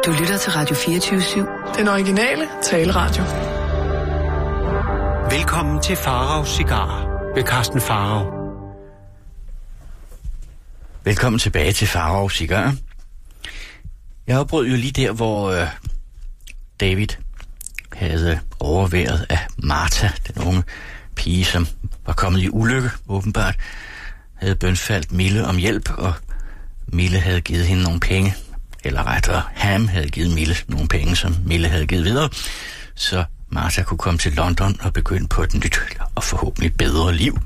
Du lytter til Radio 24/7. Den originale taleradio. Velkommen til Faraos Cigarer ved Carsten Farao. Velkommen tilbage til Faraos Cigarer. Jeg afbrød jo lige der, hvor David havde overværet af Martha, den unge pige, som var kommet i ulykke, åbenbart, havde bønfaldt Mille om hjælp, og Mille havde givet hende nogle penge, eller rettere, Ham havde givet Mille nogle penge, som Mille havde givet videre, så Martha kunne komme til London og begynde på et nyt og forhåbentlig bedre liv.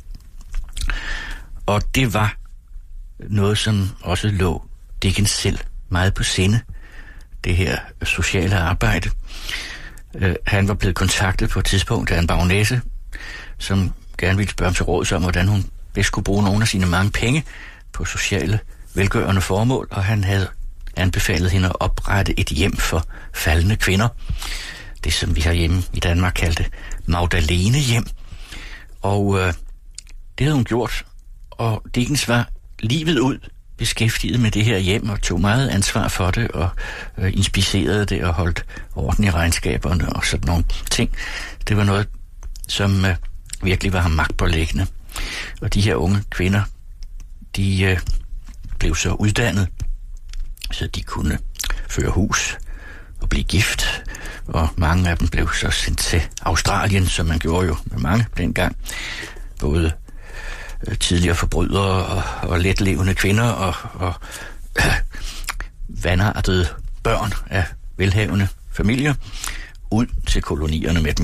Og det var noget, som også lå Dickens selv meget på sinde, det her sociale arbejde. Han var blevet kontaktet på et tidspunkt af en baronesse, som gerne ville spørge ham til råds om, hvordan hun bedst skulle bruge nogle af sine mange penge på sociale velgørende formål, og han havde anbefalet hende at oprette et hjem for faldne kvinder. Det, som vi herhjemme i Danmark kaldte Magdalene-hjem. Og det havde hun gjort, og Dickens var livet ud beskæftiget med det her hjem og tog meget ansvar for det og inspicerede det og holdt orden i regnskaberne og sådan nogle ting. Det var noget, som virkelig var ham magtpåliggende. Og de her unge kvinder, de blev så uddannet, så de kunne føre hus og blive gift, og mange af dem blev så sendt til Australien, som man gjorde jo med mange dengang. Både tidligere forbrydere og letlevende kvinder og vandartede børn af velhavende familier ud til kolonierne med dem.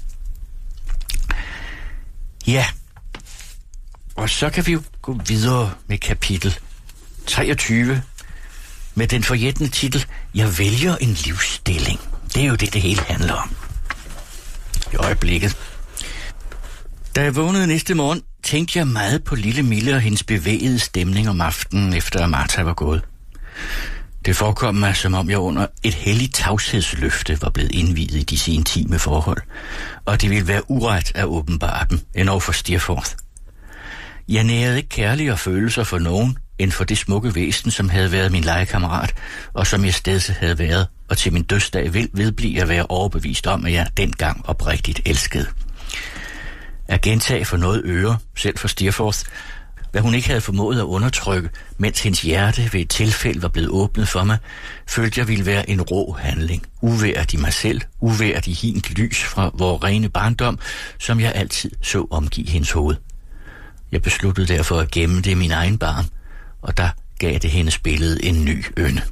Ja, og så kan vi jo gå videre med kapitel 23 med den forjættende titel Jeg vælger en livsstilling. Det er jo det hele handler om. I øjeblikket. Da jeg vågnede næste morgen, tænkte jeg meget på lille Mille og hendes bevægede stemning om aftenen, efter at Martha var gået. Det forekom mig, som om jeg under et helligt tavshedsløfte var blevet indviet i disse intime forhold, og det ville være uret at åbenbare dem, endnu for Steerforth. Jeg nærede ikke kærligere følelser for nogen, end for det smukke væsen, som havde været min legekammerat, og som jeg stedse havde været, og til min dødsdag vil vedblive at være overbevist om, at jeg dengang oprigtigt elskede. At gentage for noget øre, selv for Steerforth, hvad hun ikke havde formået at undertrykke, mens hendes hjerte ved et tilfælde var blevet åbnet for mig, følte jeg ville være en rå handling, uværdig mig selv, uværdig hint lys fra vor rene barndom, som jeg altid så omgive hendes hoved. Jeg besluttede derfor at gemme det i min egen barm, og der gav det hendes billede en ny ynde.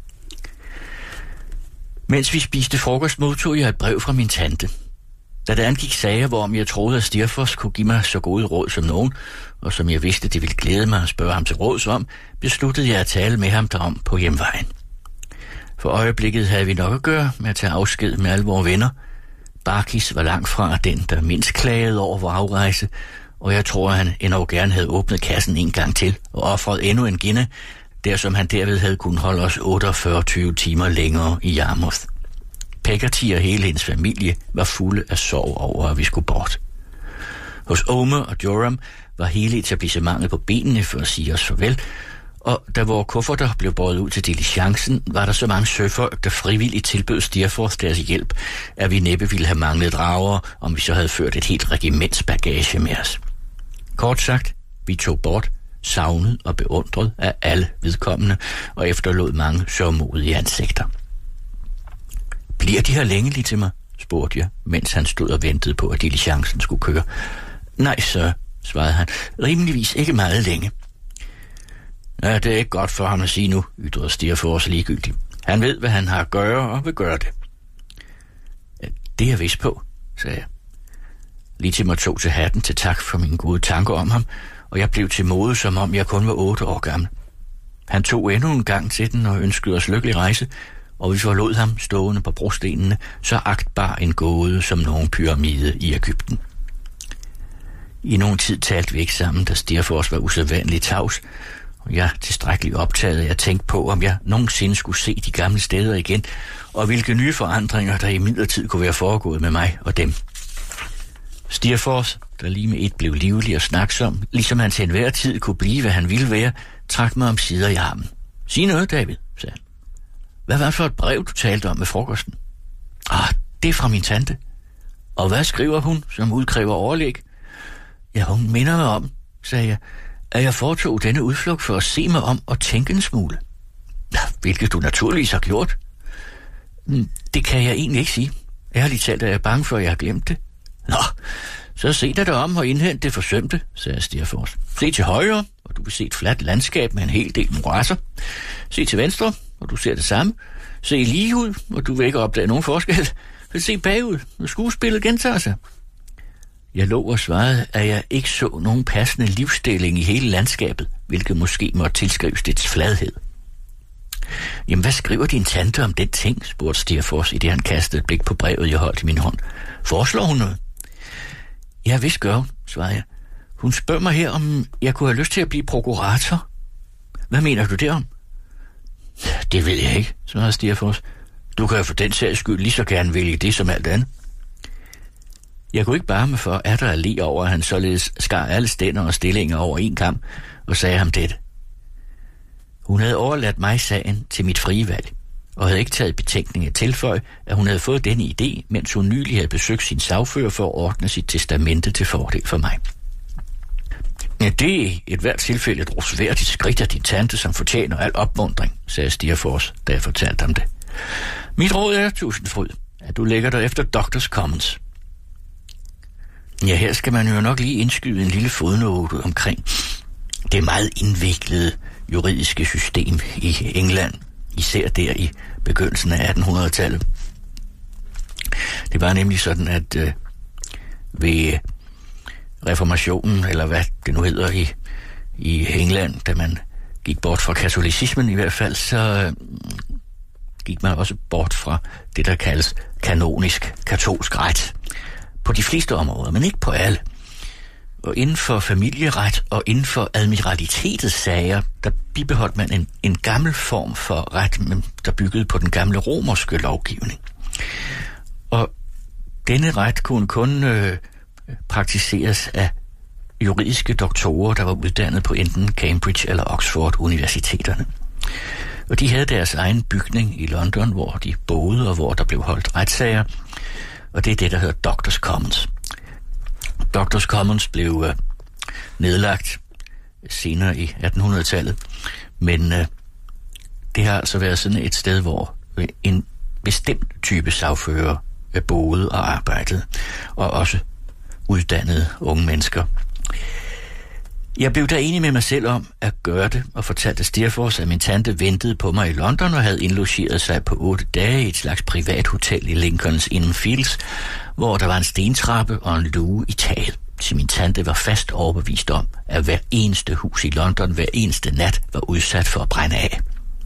Mens vi spiste frokost, modtog jeg et brev fra min tante. Da det angik sager, hvorom jeg troede, at Steerforth kunne give mig så gode råd som nogen, og som jeg vidste, det ville glæde mig at spørge ham til råds om, besluttede jeg at tale med ham derom på hjemvejen. For øjeblikket havde vi nok at gøre med at tage afsked med alle vores venner. Barkis var langt fra den, der mindst klagede over vor afrejse, og jeg tror, at han endnu gerne havde åbnet kassen en gang til og offret endnu en guinea, der som han derved havde kunnet holde os 48 timer længere i Yarmouth. Peggotty og hele hendes familie var fulde af sorg over, at vi skulle bort. Hos Omer og Joram var hele etablissementet på benene for at sige os farvel, og da vores kufferter blev båret ud til diligencen, var der så mange søfolk, der frivilligt tilbød Steerforth deres hjælp, at vi næppe ville have manglet drager, om vi så havde ført et helt regiments bagage med os. Kort sagt, vi tog bort, savnet og beundret af alle vedkommende, og efterlod mange sørgmodige ansigter. Bliver de her længe lige til mig? Spurgte jeg, mens han stod og ventede på, at diligencen skulle køre. Nej, så, svarede han, rimeligvis ikke meget længe. Ja, det er ikke godt for ham at sige nu, ytrede Steerforth ligegyldigt. Han ved, hvad han har at gøre, og vil gøre det. Det er jeg vist på, sagde jeg. Littimer tog til hatten til tak for mine gode tanker om ham, og jeg blev til mode, som om jeg kun var 8 år gammel. Han tog endnu en gang til den og ønskede os lykkelig rejse, og vi forlod ham stående på brostenene, så agtbar en gåde som nogen pyramide i Egypten. I nogen tid talte vi ikke sammen, da Steerforth var usædvanligt tavs, og jeg tilstrækkeligt optaget af at tænke på, om jeg nogensinde skulle se de gamle steder igen, og hvilke nye forandringer, der i midlertid kunne være foregået med mig og dem. Steerforth, der lige med et blev livlig og snaksom, ligesom han til enhver tid kunne blive, hvad han ville være, trak mig om sider i armen. Sig noget, David, sagde han. Hvad var det for et brev, du talte om med frokosten? Det er fra min tante. Og hvad skriver hun, som udkræver overlæg? Ja, hun minder mig om, sagde jeg, at jeg foretog denne udflugt for at se mig om og tænke en smule. Hvilket du naturligvis har gjort. Det kan jeg egentlig ikke sige. Ærligt talt er jeg bange for, at jeg har glemt det. Nå, så se dig om og indhent det forsømte, sagde Steerforth. Se til højre, og du vil se et fladt landskab med en hel del morasser. Se til venstre, og du ser det samme. Se lige ud, og du vil ikke opdage nogen forskel. Se bagud, og skuespillet gentager sig. Jeg lå og svarede, at jeg ikke så nogen passende livsstilling i hele landskabet, hvilket måske måtte tilskrives dets fladhed. Jamen, hvad skriver din tante om den ting, spurgte Steerforth, i det han kastede et blik på brevet, jeg holdt i min hånd. Foreslår hun noget? Ja, vist gør hun, svarede jeg. Hun spørger mig her, om jeg kunne have lyst til at blive prokurator. Hvad mener du derom? Det ved jeg ikke, svarede Steerforth. Du kan jo for den sags skyld lige så gerne vælge det som alt andet. Jeg kunne ikke bare med for atter at le over, at han således skar alle stænder og stillinger over en kam, og sagde ham dette. Hun havde overladt mig sagen til mit frie valg, og havde ikke taget betænkning at tilføje, at hun havde fået denne idé, mens hun nylig havde besøgt sin sagfører for at ordne sit testamente til fordel for mig. Ja, det er et hvert tilfælde et rosværdigt skridt af din tante, som fortjener al opmuntring, sagde Steerforth, da jeg fortalte ham det. Mit råd er, Tusindfryd, at du lægger dig efter Doctors Commons. Ja, her skal man jo nok lige indskyde en lille fodnote omkring det meget indviklede juridiske system i England, især der i begyndelsen af 1800-tallet. Det var nemlig sådan, at ved reformationen, eller hvad det nu hedder i England, da man gik bort fra katolicismen i hvert fald, så gik man også bort fra det, der kaldes kanonisk katolsk ret. På de fleste områder, men ikke på alle. Og inden for familieret og inden for admiralitetets sager, der bibeholdt man en gammel form for ret, der byggede på den gamle romerske lovgivning. Og denne ret kunne kun praktiseres af juridiske doktorer, der var uddannet på enten Cambridge eller Oxford universiteterne. Og de havde deres egen bygning i London, hvor de boede og hvor der blev holdt retssager. Og det er det, der hedder Doctors Commons. Doctors Commons blev nedlagt senere i 1800-tallet, men det har altså været sådan et sted, hvor en bestemt type sagfører boede og arbejdede, og også uddannede unge mennesker. Jeg blev da enig med mig selv om at gøre det, og fortalte Steerforth, at min tante ventede på mig i London og havde indlogeret sig på 8 dage i et slags privat hotel i Lincolns Inn Fields, hvor der var en stentrappe og en luge i taget. Så min tante var fast overbevist om, at hver eneste hus i London hver eneste nat var udsat for at brænde af.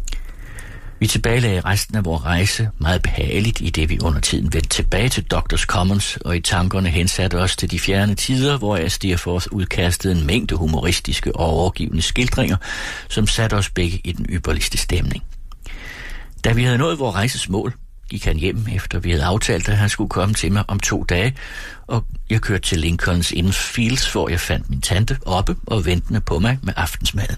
Vi tilbagelagde resten af vores rejse meget behageligt, i det vi under tiden vendte tilbage til Doctors Commons, og i tankerne hensatte os til de fjerne tider, hvor jeg Steerforth udkastede en mængde humoristiske og overgivende skildringer, som satte os begge i den ypperligste stemning. Da vi havde nået vores rejses mål, gik han hjem, efter vi havde aftalt, at han skulle komme til mig om 2 dage, og jeg kørte til Lincolns Inn Fields, hvor jeg fandt min tante oppe og ventende på mig med aftensmaden.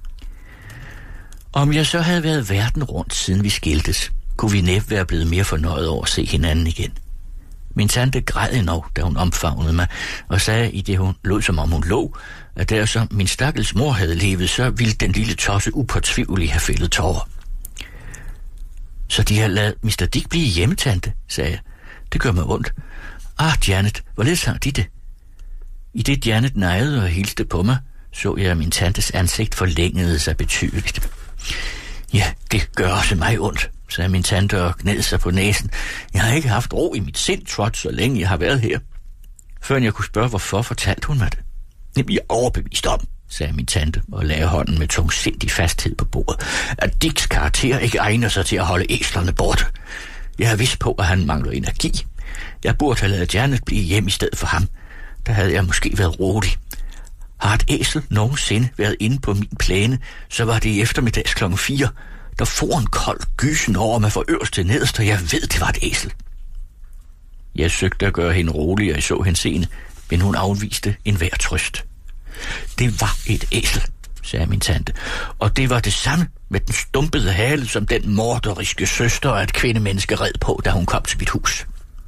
Om jeg så havde været verden rundt, siden vi skiltes, kunne vi næppe være blevet mere fornøjet over at se hinanden igen. Min tante græd endnu, da hun omfavnede mig, og sagde, i det hun lød, som om hun lå, at der som min stakkels mor havde levet, så ville den lille tosse upåtvivligt have fældet tårer. Så de har ladet Mr. Dick blive hjemme, tante, sagde jeg. Det gør mig ondt. Janet, hvorledes har de det? I det Janet nejede og hilste på mig, så jeg, at min tantes ansigt forlængede sig betydeligt. Ja, det gør også mig ondt, sagde min tante og gned sig på næsen. Jeg har ikke haft ro i mit sind, Trot, så længe jeg har været her. Før jeg kunne spørge, hvorfor, fortalte hun mig det. Jamen, jeg er overbevist om, sagde min tante og lagde hånden med tungsindig fasthed på bordet, at Dicks karakter ikke egner sig til at holde æslerne borte. Jeg har vidst på, at han mangler energi. Jeg burde have ladet Janet blive hjem i stedet for ham. Der havde jeg måske været rolig. Har et æsel nogensinde været inde på min plæne, så var det i eftermiddags kl. 4. Der for en kold gysen over mig fra øverst til nederst, og jeg ved, det var et æsel. Jeg søgte at gøre hende rolig, og jeg så henseende, men hun afviste enhver trøst. Det var et æsel, sagde min tante. Og det var det samme med den stumpede hale, som den morderiske søster af et kvindemenneske red på, da hun kom til mit hus.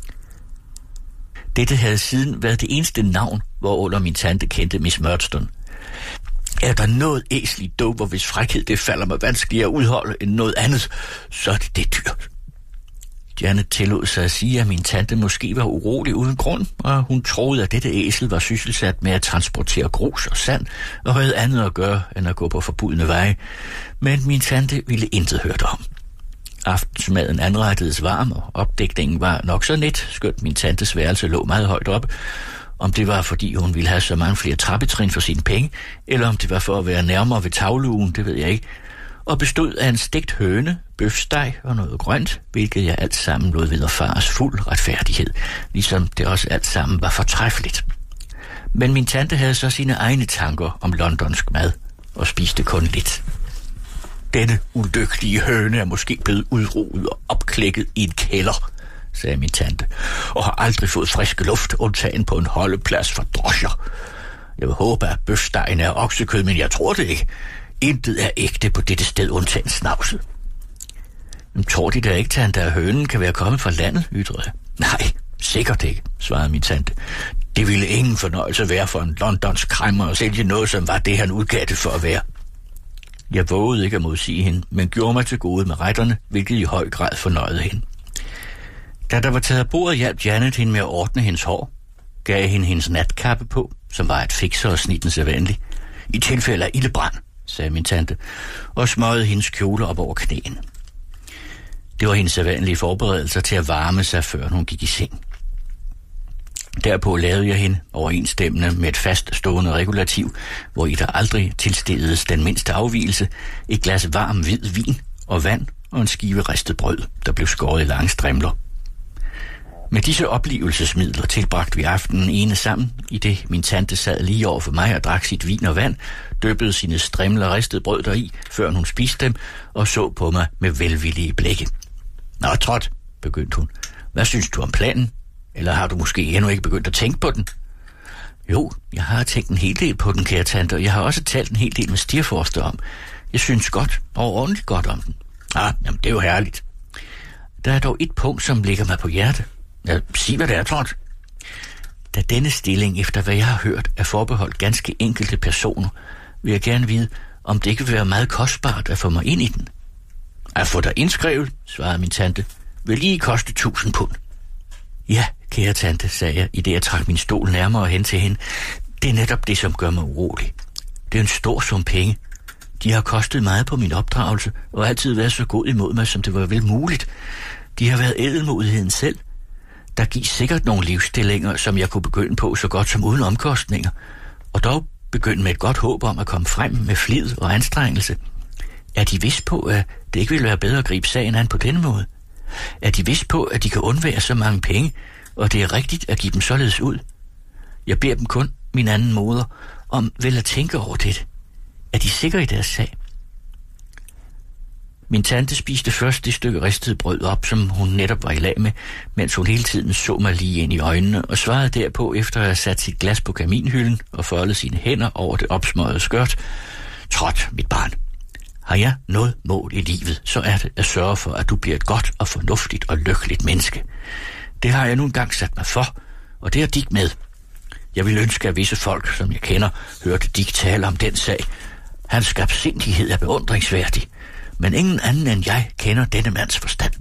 Dette havde siden været det eneste navn, hvorunder min tante kendte Miss Murdstone. Er der noget æsligt dover, hvis frækhed det falder mig vanskeligere at udholde end noget andet, så er det dyr. Janet tillod sig at sige, at min tante måske var urolig uden grund, og hun troede, at dette æsel var sysselsat med at transportere grus og sand, og havde andet at gøre, end at gå på forbudne veje. Men min tante ville intet hørt om. Aftensmaden anrettedes varm, og opdækningen var nok så net, skønt min tantes værelse lå meget højt op. Om det var, fordi hun ville have så mange flere trappetrin for sine penge, eller om det var for at være nærmere ved tavleugen, det ved jeg ikke, og bestod af en stegt høne, bøfsteg og noget grønt, hvilket jeg alt sammen lod vederfares fuld retfærdighed, ligesom det også alt sammen var fortræffeligt. Men min tante havde så sine egne tanker om londonsk mad, og spiste kun lidt. Denne ulykkelige høne er måske blevet udruet og opklækket i en kælder, sagde min tante, og har aldrig fået friske luft, undtagen på en holdeplads for drosjer. Jeg vil håbe, at bøfstegen er oksekød, men jeg tror det ikke. Intet er ægte på dette sted, undtagen snavset. Men tror de da ikke, tante, at hønen kan være kommet fra landet, ytrede jeg. Nej, sikkert ikke, svarede min tante. Det ville ingen fornøjelse være for en londonsk kræmmer at sælge noget, som var det, han udgav det for at være. Jeg vågede ikke at modsige hende, men gjorde mig til gode med retterne, hvilket i høj grad fornøjede hende. Da der var taget af bordet, hjalp Janet hende med at ordne hendes hår, gav hende hendes natkappe på, som var et fikser og snitten sædvanlig, i tilfælde af ildebrand, sagde min tante, og smøgede hendes kjole op over knæene. Det var hendes sædvanlige forberedelser til at varme sig, før hun gik i seng. Derpå lavede jeg hende overensstemmende med et fast stående regulativ, hvor i der aldrig tilstededes den mindste afvigelse, et glas varm hvid vin og vand og en skive ristet brød, der blev skåret i lange strimler. Med disse oplevelsesmidler tilbragte vi aftenen ene sammen, i det min tante sad lige over for mig og drak sit vin og vand, dyppede sine strimler ristet brød deri, før hun spiste dem, og så på mig med velvillige blikke. Nå, Trot, begyndte hun. Hvad synes du om planen? Eller har du måske endnu ikke begyndt at tænke på den? Jo, jeg har tænkt en hel del på den, kære tante, og jeg har også talt en hel del med Stirforster om. Jeg synes godt og ordentligt godt om den. Jamen, det er jo herligt. Der er dog et punkt, som ligger mig på hjerte. Ja, sig hvad det er, Trot. Da denne stilling, efter hvad jeg har hørt, er forbeholdt ganske enkelte personer, vil jeg gerne vide, om det ikke vil være meget kostbart at få mig ind i den. At få dig indskrevet, svarede min tante, vil lige koste 1000 pund. Ja, kære tante, sagde jeg, i det jeg trak min stol nærmere hen til hende. Det er netop det, som gør mig urolig. Det er en stor sum penge. De har kostet meget på min opdragelse, og altid været så god imod mig, som det var vel muligt. De har været ædelmodigheden selv. Der gives sikkert nogle livsstillinger, som jeg kunne begynde på så godt som uden omkostninger, og dog begynde med et godt håb om at komme frem med flid og anstrengelse. Er de vidst på, at det ikke ville være bedre at gribe sagen an på denne måde? Er de vidst på, at de kan undvære så mange penge, og det er rigtigt at give dem således ud? Jeg beder dem kun, min anden moder, om vel at tænke over det. Er de sikre i deres sag? Min tante spiste først det stykke ristet brød op, som hun netop var i lag med, mens hun hele tiden så mig lige ind i øjnene, og svarede derpå, efter at have sat sit glas på kaminhylden og foldet sine hænder over det opsmøgede skørt. Trot, mit barn. Har jeg noget mål i livet, så er det at sørge for, at du bliver et godt og fornuftigt og lykkeligt menneske. Det har jeg nu engang sat mig for, og det er Dick med. Jeg vil ønske, at visse folk, som jeg kender, hørte Dick tale om den sag. Hans skarpsindighed er beundringsværdig, men ingen anden end jeg kender denne mands forstand.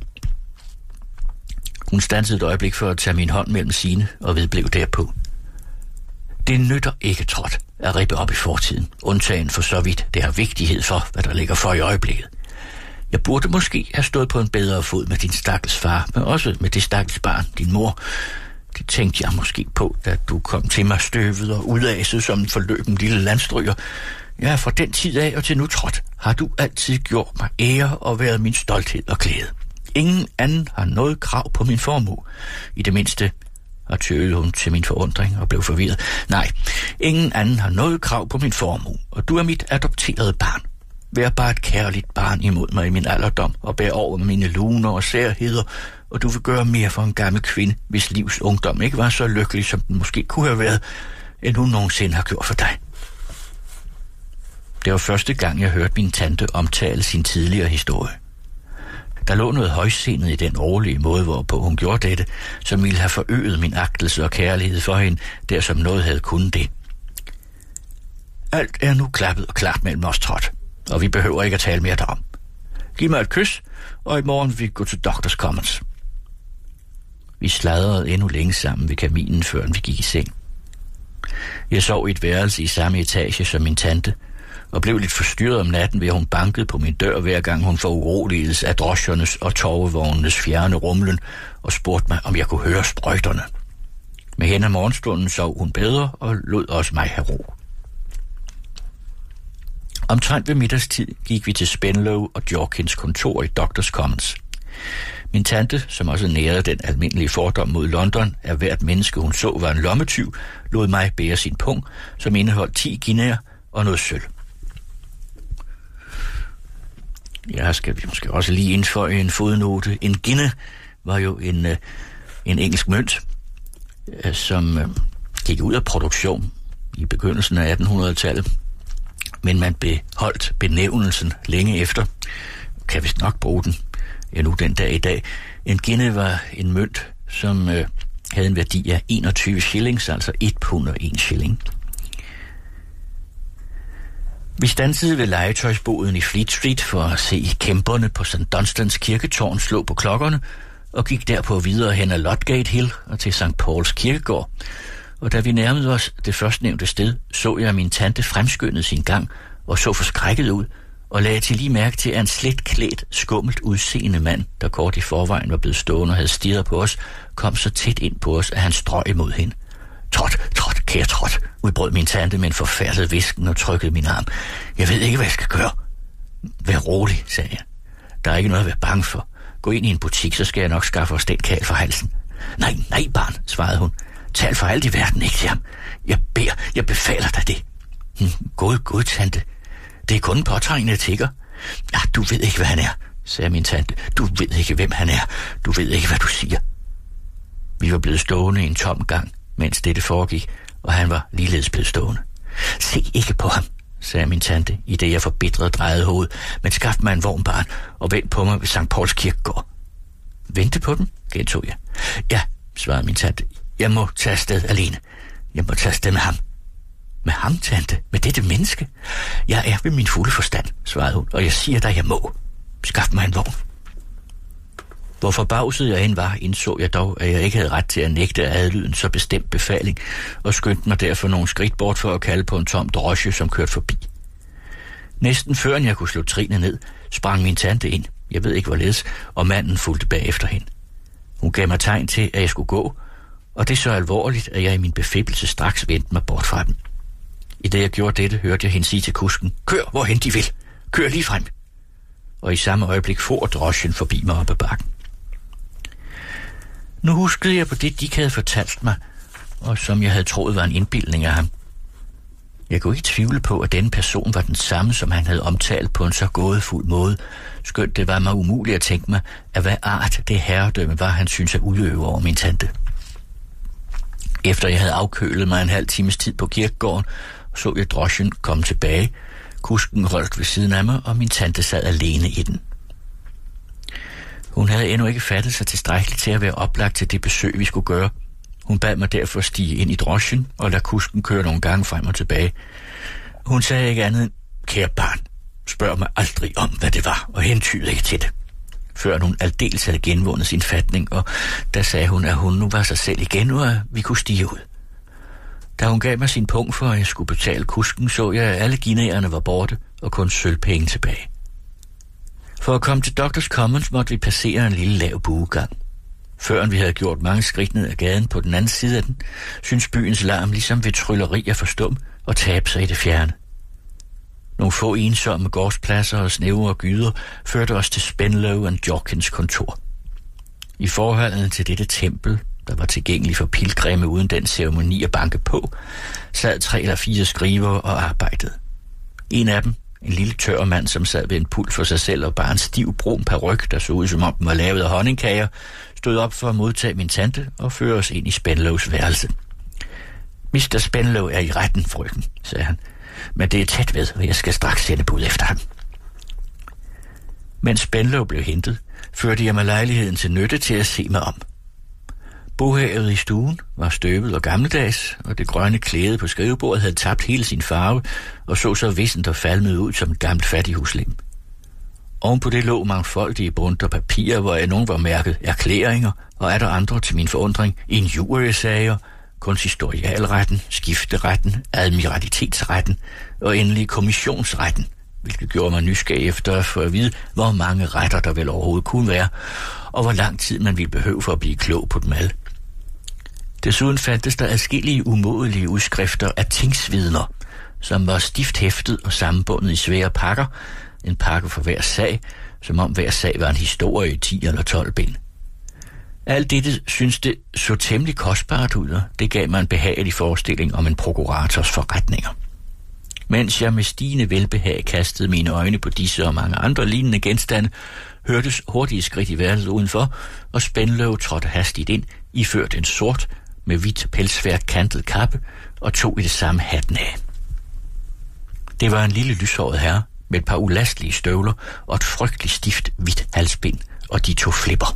Hun standsede et øjeblik for at tage min hånd mellem sine og vedblev derpå. Det nytter ikke, Trot, at rippe op i fortiden, undtagen for så vidt det har vigtighed for, hvad der ligger for i øjeblikket. Jeg burde måske have stået på en bedre fod med din stakkels far, men også med det stakkels barn, din mor. Det tænkte jeg måske på, da du kom til mig støvet og udaset som en forløben lille landstryger. Ja, fra den tid af og til nu, Trot, har du altid gjort mig ære og været min stolthed og glæde. Ingen anden har noget krav på min formue. I det mindste, og tøvede hun til min forundring og blev forvirret. Nej, ingen anden har noget krav på min formue, og du er mit adopterede barn. Vær bare et kærligt barn imod mig i min alderdom, og bær over mine luner og særheder, og du vil gøre mere for en gammel kvinde, hvis livs ungdom ikke var så lykkelig, som den måske kunne have været, end hun nogensinde har gjort for dig. Det var første gang, jeg hørte min tante omtale sin tidligere historie. Der lå noget højsindet i den rolige måde, hvorpå hun gjorde dette, som ville have forøget min agtelse og kærlighed for hende, der som noget havde kunnet det. Alt er nu klappet og klart mellem os, Trot, og vi behøver ikke at tale mere derom. Giv mig et kys, og i morgen vil vi gå til Doctors Commons. Vi sladrede endnu længe sammen ved kaminen, før vi gik i seng. Jeg sov i et værelse i samme etage som min tante, og blev lidt forstyrret om natten ved, at hun bankede på min dør, hver gang hun foruroligedes af drosjernes og torvevognenes fjerne rumlen, og spurgte mig, om jeg kunne høre sprøjterne. Med hen af morgenstunden sov hun bedre og lod også mig have ro. Omtrent ved middagstid gik vi til Spenlow og Jorkins kontor i Doctors Commons. Min tante, som også nærede den almindelige fordom mod London, at hvert menneske hun så var en lommetyv, lod mig bære sin pung, som indeholdt 10 guineer og noget sølv. Ja, skal vi måske også lige indføje en fodnote. En guinea var jo en engelsk mønt, som gik ud af produktion i begyndelsen af 1800-tallet. Men man beholdt benævnelsen længe efter. Kan vist nok bruge den endnu den dag i dag. En guinea var en mønt, som havde en værdi af 21 shillings, altså 1 pund og 1 shilling. Vi standsede ved legetøjsboden i Fleet Street for at se kæmperne på St. Dunstans kirketårn slå på klokkerne, og gik derpå videre hen ad Ludgate Hill og til St. Pauls kirkegård. Og da vi nærmede os det førstnævnte sted, så jeg min tante fremskyndede sin gang og så forskrækket ud, og lagde til lige mærke til, at en slet klædt, skummelt udseende mand, der kort i forvejen var blevet stående og havde stirret på os, kom så tæt ind på os, at han strøg imod hende. Trot, kære Trot, udbrød min tante med en forfærdet hvisken og trykkede min arm. Jeg ved ikke, hvad jeg skal gøre. Vær rolig, sagde jeg. Der er ikke noget at være bange for. Gå ind i en butik, så skal jeg nok skaffe os den kald for halsen. Nej, barn, svarede hun. Tal for alt i verden ikke til ham. Jeg befaler dig det. God, tante. Det er kun en påtrængende tigger. Ja, du ved ikke, hvad han er, sagde min tante. Du ved ikke, hvem han er. Du ved ikke, hvad du siger. Vi var blevet stående i en tom gang, mens dette foregik, og han var ligeledes blevet stående. Se ikke på ham, sagde min tante, i det jeg forbitret drejede hovedet, men skaf mig en vogn, barn, og vent på mig ved St. Pauls kirkegård. Vente på den, gentog jeg. Ja, svarede min tante. Jeg må tage afsted alene. Jeg må tage afsted med ham. Med ham, tante? Med dette menneske? Jeg er ved min fulde forstand, svarede hun, og jeg siger dig, jeg må. Skaf mig en vogn. Hvor forbavset jeg end var, indså jeg dog, at jeg ikke havde ret til at nægte at adlyde en så bestemt befaling, og skyndte mig derfor nogle skridt bort for at kalde på en tom drosje, som kørte forbi. Næsten før jeg kunne slå trinet ned, sprang min tante ind, jeg ved ikke hvorledes, og manden fulgte bagefter hende. Hun gav mig tegn til, at jeg skulle gå, og det er så alvorligt, at jeg i min befippelse straks vendte mig bort fra dem. I det jeg gjorde dette, hørte jeg hende sige til kusken, kør hvorhen de vil, kør lige frem. Og i samme øjeblik for drosjen forbi mig op ad bakken. Nu huskede jeg på det, Dick havde fortalt mig, og som jeg havde troet var en indbildning af ham. Jeg kunne ikke tvivle på, at denne person var den samme, som han havde omtalt på en så gådefuld måde, skønt det var mig umuligt at tænke mig, at hvad art det herredømme var, han syntes at udøve over min tante. Efter jeg havde afkølet mig en halv times tid på kirkegården, så jeg drosjen komme tilbage. Kusken holdt ved siden af mig, og min tante sad alene i den. Hun havde endnu ikke fattet sig tilstrækkeligt til at være oplagt til det besøg, vi skulle gøre. Hun bad mig derfor stige ind i drosjen og lade kusken køre nogle gange frem og tilbage. Hun sagde ikke andet end, kære barn, spørg mig aldrig om, hvad det var, og hentyde ikke til det. Før hun aldeles havde genvundet sin fatning, og der sagde hun, at hun nu var sig selv igen, og at vi kunne stige ud. Da hun gav mig sin punkt for, at jeg skulle betale kusken, så jeg, at alle guineerne var borte, og kun sølvpenge tilbage. For at komme til Doctors Commons måtte vi passere en lille lav buegang. Før vi havde gjort mange skridt ned ad gaden på den anden side af den, syntes byens larm ligesom ved trylleri at forstum og tabe sig i det fjerne. Nogle få ensomme gårdspladser og snævre gyder førte os til Spenlow og Jorkins kontor. I forholdet til dette tempel, der var tilgængelig for pilgrimme uden den ceremoni at banke på, sad 3 eller 4 skrivere og arbejdede. En af dem, en lille tør mand, som sad ved en pult for sig selv og bare en stiv brun paryk, der så ud som om den var lavet af honningkager, stod op for at modtage min tante og føre os ind i Spenlows værelse. Mr. Spenlow er i retten, frøken, sagde han. men det er tæt ved, og jeg skal straks sende bud efter ham. Mens Spenlow blev hentet, førte jeg mig lejligheden til nytte til at se mig om. Bohavet i stuen var støvet og gammeldags, og det grønne klæde på skrivebordet havde tabt hele sin farve og så vissent og falmet ud som et gammelt fattighuslim. Oven på det lå mangfoldige bunter papirer, hvor nogen var mærket erklæringer, og er der andre til min forundring injuriesager, konsistorialretten, skifteretten, admiralitetsretten og endelig kommissionsretten, hvilket gjorde mig nysgerrig efter for at vide, hvor mange retter der vel overhovedet kunne være, og hvor lang tid man ville behøve for at blive klog på dem alle. Desuden fandtes der adskillige umådelige udskrifter af tingsvidner, som var stift hæftet og sammenbundet i svære pakker, en pakke for hver sag, som om hver sag var en historie i 10 eller 12 bind. Alt dette synes det så temmelig kostbart ud, og det gav mig en behagelig forestilling om en prokurators forretninger. Mens jeg med stigende velbehag kastede mine øjne på disse og mange andre lignende genstande, hørtes hurtige skridt i værelset udenfor, og Spenlow trådte hastigt ind, iført en sort med hvidt pelsvært kantet kappe og tog i det samme hatten af. Det var en lille lyshåret herre med et par ulastelige støvler og et frygteligt stift hvidt halsbind og de 2 flipper.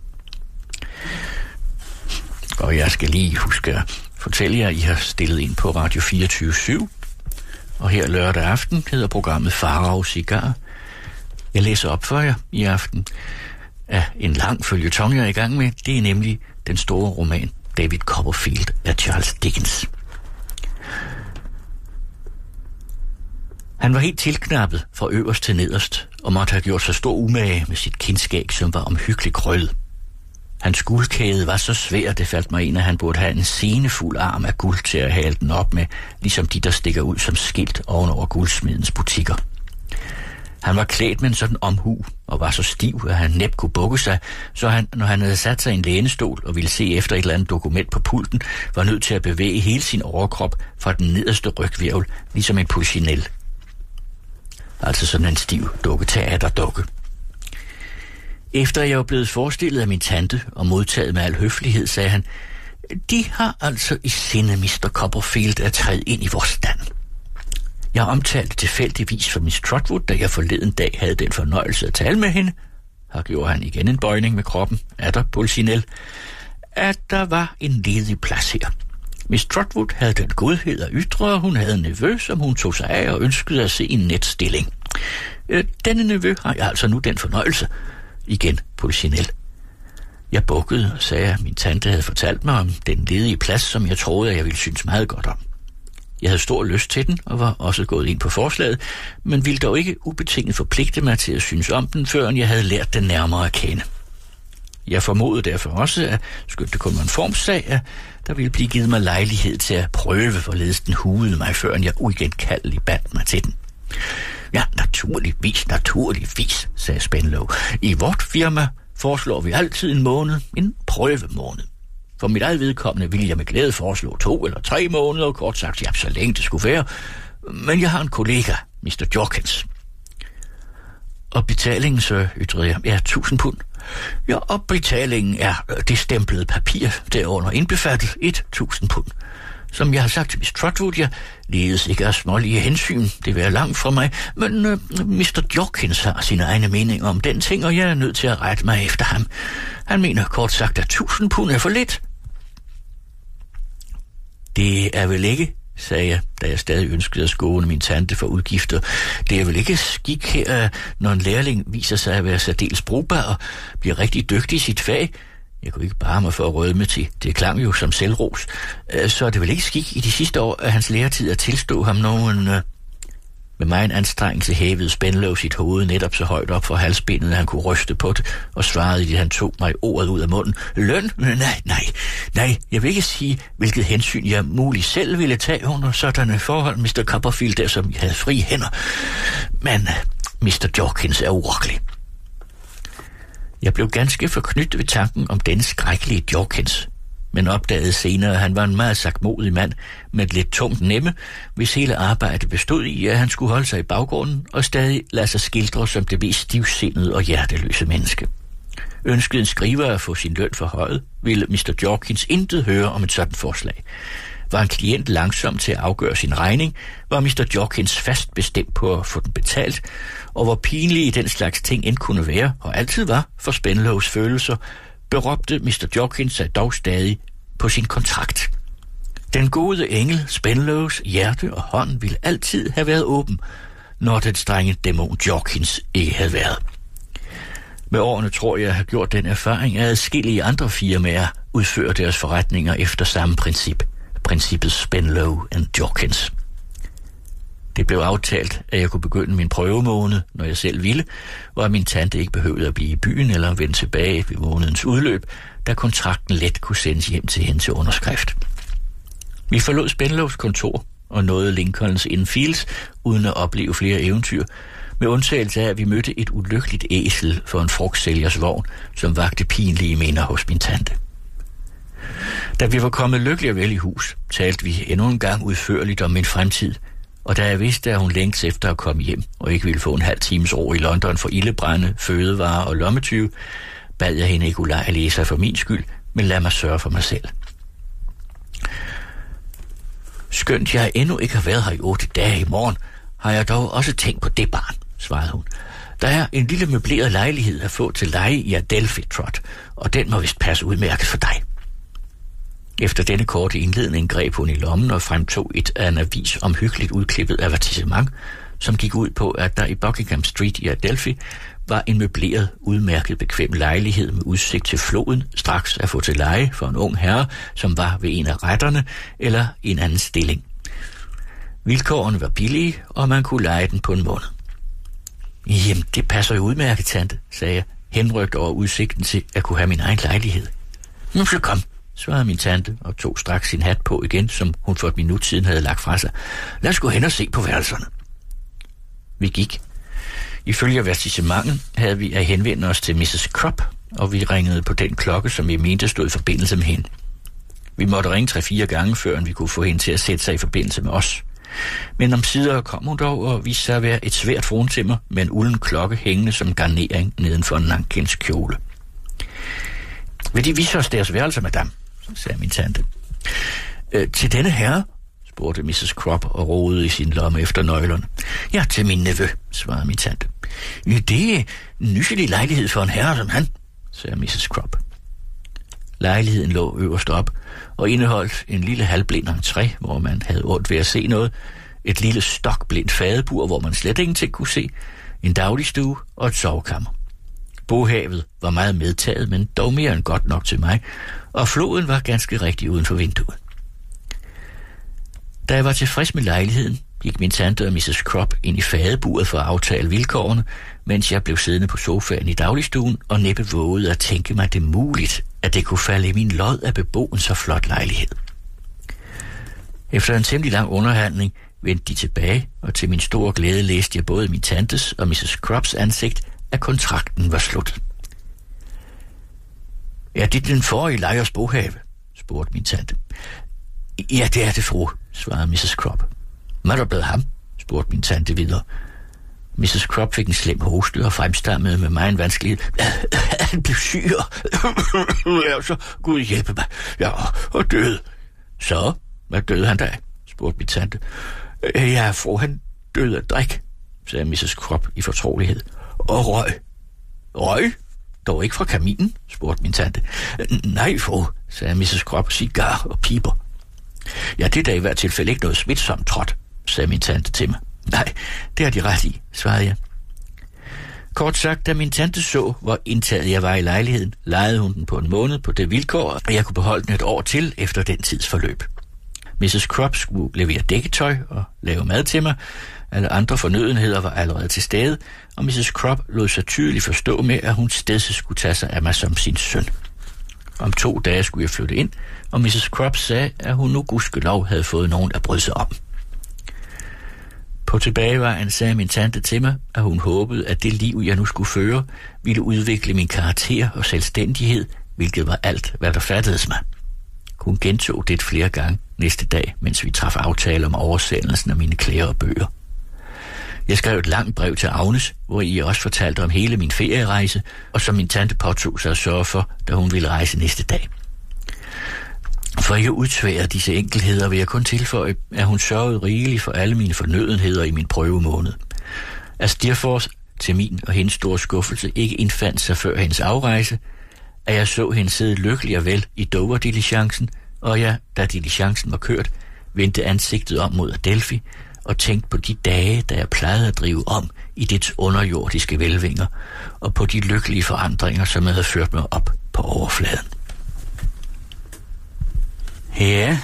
Og jeg skal lige huske at fortælle jer, at I har stillet ind på Radio 24/7, og her lørdag aften hedder programmet Farao Cigar. Jeg læser op for jer i aften af en lang føljeton, jeg er i gang med. Det er nemlig den store roman David Copperfield af Charles Dickens. Han var helt tilknappet fra øverst til nederst, og måtte have gjort så stor umage med sit kindskæg, som var omhyggeligt krøllet. Hans guldkæde var så svær, det faldt mig ind, at han burde have en senefuld arm af guld til at hale den op med, ligesom de, der stikker ud som skilt ovenover guldsmedens butikker. Han var klædt med en sådan omhu og var så stiv, at han næppe kunne bukke sig, så han, når han havde sat sig i en lænestol og ville se efter et eller andet dokument på pulten, var nødt til at bevæge hele sin overkrop fra den nederste rygvirvel, ligesom en Pulcinell. Altså sådan en stiv dukketeaterdukke. Efter jeg var blevet forestillet af min tante og modtaget med al høflighed, sagde han, de har altså i sinde, Mr. Copperfield, at træde ind i vores stand. Jeg omtalte tilfældigvis for Miss Trotwood, da jeg forleden dag havde den fornøjelse at tale med hende. Her gjorde han igen en bøjning med kroppen, atter Pulcinell, at der var en ledig plads her. Miss Trotwood havde den godhed at ytre, og hun havde en nevø, som hun tog sig af og ønskede at se i en net stilling. Denne nevø har jeg altså nu den fornøjelse. Igen Pulcinell. Jeg bukkede og sagde, at min tante havde fortalt mig om den ledige plads, som jeg troede, at jeg ville synes meget godt om. Jeg havde stor lyst til den, og var også gået ind på forslaget, men ville dog ikke ubetinget forpligte mig til at synes om den, før jeg havde lært den nærmere at kende. Jeg formodede derfor også, at skønt det kun var en formsag, at der ville blive givet mig lejlighed til at prøve, hvorledes den hudede mig, før jeg uigenkaldeligt bandt mig til den. Ja, naturligvis, sagde Spenlow. I vort firma foreslår vi altid en prøvemåned. For mit eget vedkommende ville jeg med glæde foreslå 2 eller 3 måneder, kort sagt, ja, så længe det skulle være. Men jeg har en kollega, Mr. Jorkins. Og betalingen, så ytrede jeg, er 1000 pund. Ja, og betalingen er det stemplede papir, derunder indbefattet 1000 pund. Som jeg har sagt til Miss Trotwood, jeg ledes ikke af smålige hensyn, det vil være langt fra mig, men Mr. Jorkins har sine egne meninger om den ting, og jeg er nødt til at rette mig efter ham. Han mener kort sagt, at 1000 pund er for lidt. Det er vel ikke, sagde jeg, da jeg stadig ønskede at skåne min tante for udgifter. Det er vel ikke skik her, når en lærling viser sig at være særdeles brugbar og bliver rigtig dygtig i sit fag. Jeg kunne ikke bare mig for at rødme til. Det klang jo som selvros. Så er det vel ikke skik i de sidste år, at hans læretid at tilstå ham nogen... Med mig en anstrengelse hævede Spenlow sit hoved netop så højt op for halsbindet, at han kunne ryste på det, og svarede, at han tog mig ordet ud af munden. Løn? Nej, jeg vil ikke sige, hvilket hensyn jeg muligt selv ville tage under sådanne forhold, Mr. Copperfield, der som jeg havde fri hænder. Men Mr. Jorkins er urokkelig. Jeg blev ganske forknyttet ved tanken om denne skrækkelige Jorkins, men opdagede senere, at han var en meget sagtmodig mand med et lidt tungt nemme, hvis hele arbejdet bestod i, at han skulle holde sig i baggrunden og stadig lade sig skildre som det mest stivsindede og hjerteløse menneske. Ønskede en skriver at få sin løn forhøjet, ville Mr. Jorkins intet høre om et sådan forslag. Var en klient langsom til at afgøre sin regning, var Mr. Jorkins fast bestemt på at få den betalt, og hvor pinlige den slags ting end kunne være, og altid var for Spenlows følelser, beråbte Mr. Jorkins sig dog stadig på sin kontrakt. Den gode engel, Spenlows hjerte og hånd ville altid have været åben, når den strenge dæmon Jorkins ikke havde været. Med årene tror jeg, at have gjort den erfaring, at adskillige andre firmaer udfører deres forretninger efter samme princip. Princippet Spenlow and Jorkins. Det blev aftalt, at jeg kunne begynde min prøvemåned, når jeg selv ville, og at min tante ikke behøvede at blive i byen eller vende tilbage ved månedens udløb, da kontrakten let kunne sendes hjem til hende til underskrift. Vi forlod Spenlows kontor og nåede Lincolns Inn Fields uden at opleve flere eventyr, med undtagelse af, at vi mødte et ulykkeligt æsel for en frugtsælgers vogn, som vakte pinlige minder hos min tante. Da vi var kommet lykkeligt og vel i hus, talte vi endnu en gang udførligt om min fremtid, og da jeg vidste, at hun længtes efter at komme hjem og ikke ville få en halv times ro i London for ildebrænde, fødevarer og lommetyve, bad jeg hende ikke ulejlige sig for min skyld, men lad mig sørge for mig selv. Skønt jeg endnu ikke har været her i 8 dage i morgen, har jeg dog også tænkt på det barn, svarede hun. Der er en lille møbleret lejlighed at få til leje i Adelphi, Trot, og den må vist passe udmærket for dig. Efter denne korte indledning greb hun i lommen og fremtog et af en avis omhyggeligt udklippet avertissement, som gik ud på, at der i Buckingham Street i Adelphi var en møbleret, udmærket bekvem lejlighed med udsigt til floden, straks at få til leje for en ung herre, som var ved en af retterne eller en anden stilling. Vilkårene var billige, og man kunne leje den på en måned. Jamen, det passer jo udmærket, tante, sagde jeg, henrygt over udsigten til at kunne have min egen lejlighed. Nu så kom, svarede min tante og tog straks sin hat på igen, som hun for et minut siden havde lagt fra sig. Lad os gå hen og se på værelserne. Vi gik. Ifølge avertissementet havde vi at henvende os til Mrs. Crupp, og vi ringede på den klokke, som vi mente stod i forbindelse med hende. Vi måtte ringe 3-4 gange, før vi kunne få hende til at sætte sig i forbindelse med os. Men omsider kom hun dog og viste sig at være et svært frontimmer med en ulden klokke hængende som garnering neden for en nankens kjole. Vil de vise os deres værelser, madame? Sagde min tante. Til denne herre? Spurgte Mrs. Crupp og rodede i sin lomme efter nøglerne. Ja, til min nevø, svarede min tante. Det er en nyselig lejlighed for en herre som han, sagde Mrs. Crupp. Lejligheden lå øverst op og indeholdt en lille halvblind entré, hvor man havde ondt ved at se noget, et lille stokblindt fadebur, hvor man slet ingenting kunne se, en dagligstue og et sovekammer. Bohavet var meget medtaget, men dog mere end godt nok til mig, og floden var ganske rigtig uden for vinduet. Da jeg var tilfreds med lejligheden, gik min tante og Mrs. Crupp ind i fadeburet for at aftale vilkårene, mens jeg blev siddende på sofaen i dagligstuen og næppe vågede at tænke mig det muligt, at det kunne falde i min lod at bebo en så flot lejlighed. Efter en temmelig lang underhandling vendte de tilbage, og til min store glæde læste jeg både min tantes og Mrs. Crupps ansigt, at kontrakten var slut. Er det den forrige lejers bohave? Spurgte min tante. Ja, det er det, fru, svarede Mrs. Crupp. Hvad er der blevet ham? Spurgte min tante videre. Mrs. Crupp fik en slem hoste og fremstammede med mig en vanskelighed. Han blev syg, ja, så Gud hjælpe mig. Ja, og døde. Så, hvad døde han da? Spurgte min tante. Ja, fru, han døde af drik, sagde Mrs. Crupp i fortrolighed. Og røg. Røg? Dog ikke fra kaminen? Spurgte min tante. Nej, fru, sagde Mrs. Crupp, cigar og piber. Ja, det er da i hvert tilfælde ikke noget smitsomt, Trot, sagde min tante til mig. Nej, det har de ret i, svarede jeg. Kort sagt, da min tante så, hvor indtaget jeg var i lejligheden, lejede hun den på en måned på det vilkår, at jeg kunne beholde den et år til efter den tids forløb. Mrs. Crupp skulle levere dækketøj og lave mad til mig. Alle andre fornødenheder var allerede til stede, og Mrs. Crupp lod sig tydeligt forstå med, at hun stedse skulle tage sig af mig som sin søn. Om 2 dage skulle jeg flytte ind, og Mrs. Crupp sagde, at hun nu gudskelov havde fået nogen at bryde sig om. På tilbagevejen sagde min tante til mig, at hun håbede, at det liv, jeg nu skulle føre, ville udvikle min karakter og selvstændighed, hvilket var alt, hvad der fattedes mig. Hun gentog det flere gange næste dag, mens vi traf aftale om oversendelsen af mine klæder og bøger. Jeg skrev et langt brev til Agnes, hvor jeg også fortalte om hele min ferierejse, og som min tante påtog sig at sørge for, da hun ville rejse næste dag. For ikke at udtvære disse enkelheder vil jeg kun tilføje, at hun sørgede rigeligt for alle mine fornødenheder i min prøvemåned. At Steerforth til min og hendes store skuffelse ikke indfandt sig før hendes afrejse, at jeg så hende sidde lykkelig og vel i Dover-diligencen, og jeg, da diligencen var kørt, vendte ansigtet om mod Adelphi og tænkte på de dage, da jeg plejede at drive om i dets underjordiske velvinger, og på de lykkelige forandringer, som havde ført mig op på overfladen. Ja,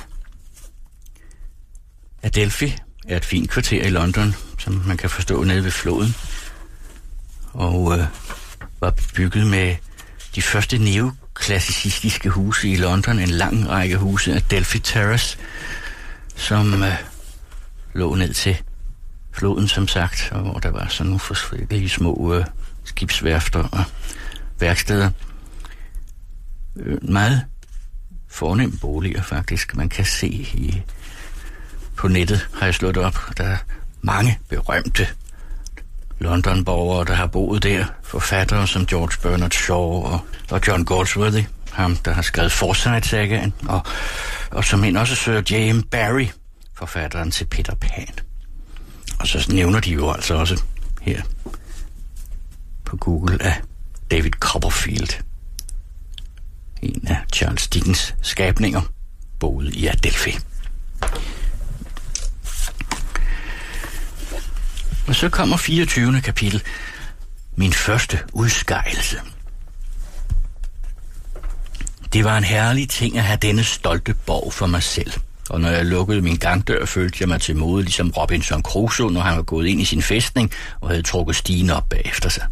Adelphi er et fint kvarter i London, som man kan forstå nede ved floden, og var bygget med de første neoklassicistiske huse i London, en lang række huse, Adelphi Terrace, som lå ned til floden, som sagt, og hvor der var sådan nogle forskellige små skibsværfter og værksteder. Meget fornemme boliger, faktisk. Man kan se på nettet, har jeg slået op, der er mange berømte London-borgere, der har boet der. Forfattere som George Bernard Shaw og John Galsworthy, ham der har skrevet Forsyte-sagaen, og som en også Sir J.M. Barrie, forfatteren til Peter Pan. Og så nævner de jo altså også her på Google af David Copperfield, en af Charles Dickens skabninger, boede i Adelphi. Og så kommer 24. kapitel, min første udskejelse. Det var en herlig ting at have denne stolte borg for mig selv. Og når jeg lukkede min gangdør, følte jeg mig til mode, ligesom Robinson Crusoe, når han var gået ind i sin fæstning og havde trukket stigen op bagefter sig.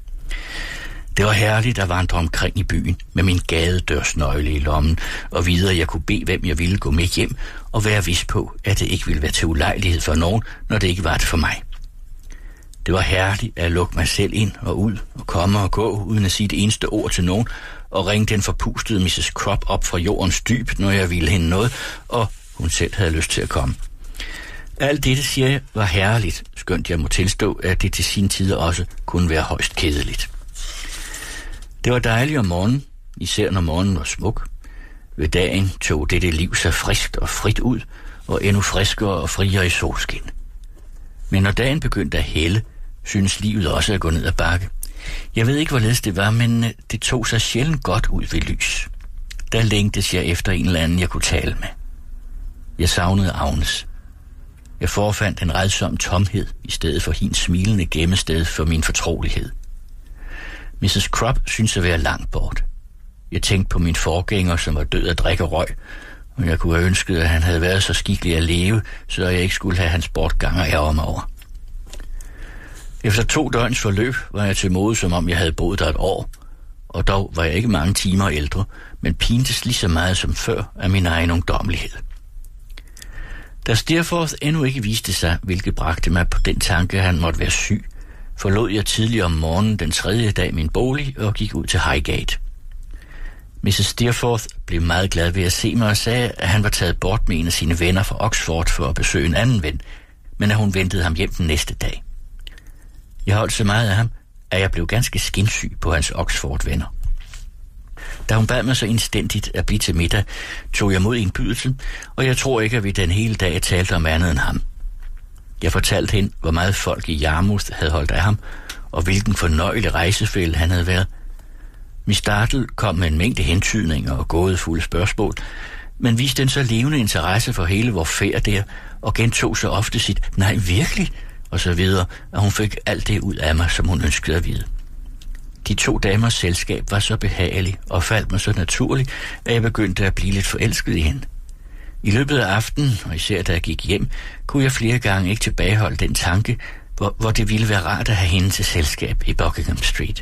Det var herligt at vandre omkring i byen med min gadedørsnøgle i lommen, og vide, at jeg kunne bede, hvem jeg ville gå med hjem, og være vis på, at det ikke ville være til ulejlighed for nogen, når det ikke var det for mig. Det var herligt at lukke mig selv ind og ud og komme og gå, uden at sige det eneste ord til nogen, og ringe den forpustede Mrs. Crupp op fra jordens dyb, når jeg ville hende noget, og hun selv havde lyst til at komme. Alt dette, siger jeg, var herligt, skønt jeg må tilstå, at det til sin tid også kunne være højst kedeligt. Det var dejligt om morgenen, især når morgenen var smuk. Ved dagen tog dette liv sig friskt og frit ud, og endnu friskere og friere i solskin. Men når dagen begyndte at hælde, synes livet også at gå ned ad bakke. Jeg ved ikke, hvorledes det var, men det tog sig sjældent godt ud ved lys. Der længtes jeg efter en eller anden, jeg kunne tale med. Jeg savnede Agnes. Jeg forfandt en rædsom tomhed i stedet for hendes smilende gemmested for min fortrolighed. Mrs. Crupp synes at være langt bort. Jeg tænkte på min forgænger, som var død af drik og røg, og jeg kunne have ønsket, at han havde været så skikkelig at leve, så jeg ikke skulle have hans bortgang og ærge mig over. Efter 2 døgns forløb var jeg til mode, som om jeg havde boet der et år, og dog var jeg ikke mange timer ældre, men pintes lige så meget som før af min egen ungdommelighed. Da Steerforth endnu ikke viste sig, hvilket bragte mig på den tanke, at han måtte være syg, forlod jeg tidligere om morgenen den 3. dag min bolig og gik ud til Highgate. Mrs. Steerforth blev meget glad ved at se mig og sagde, at han var taget bort med en af sine venner fra Oxford for at besøge en anden ven, men at hun ventede ham hjem den næste dag. Jeg holdt så meget af ham, at jeg blev ganske skinsyg på hans Oxford-venner. Da hun bad mig så indstændigt at blive til middag, tog jeg mod indbydelsen, og jeg tror ikke, at vi den hele dag talte om andet end ham. Jeg fortalte hende, hvor meget folk i Yarmouth havde holdt af ham, og hvilken fornøjelig rejsefælle han havde været. Miss Dartle kom med en mængde hentydninger og gådefulde spørgsmål, men viste en så levende interesse for hele vor færd der, og gentog så ofte sit "nej, virkelig", og så videre, at hun fik alt det ud af mig, som hun ønskede at vide. De 2 damers selskab var så behagelig og faldt mig så naturligt, at jeg begyndte at blive lidt forelsket i hende. I løbet af aftenen, og især da jeg gik hjem, kunne jeg flere gange ikke tilbageholde den tanke, hvor det ville være rart at have hende til selskab i Buckingham Street.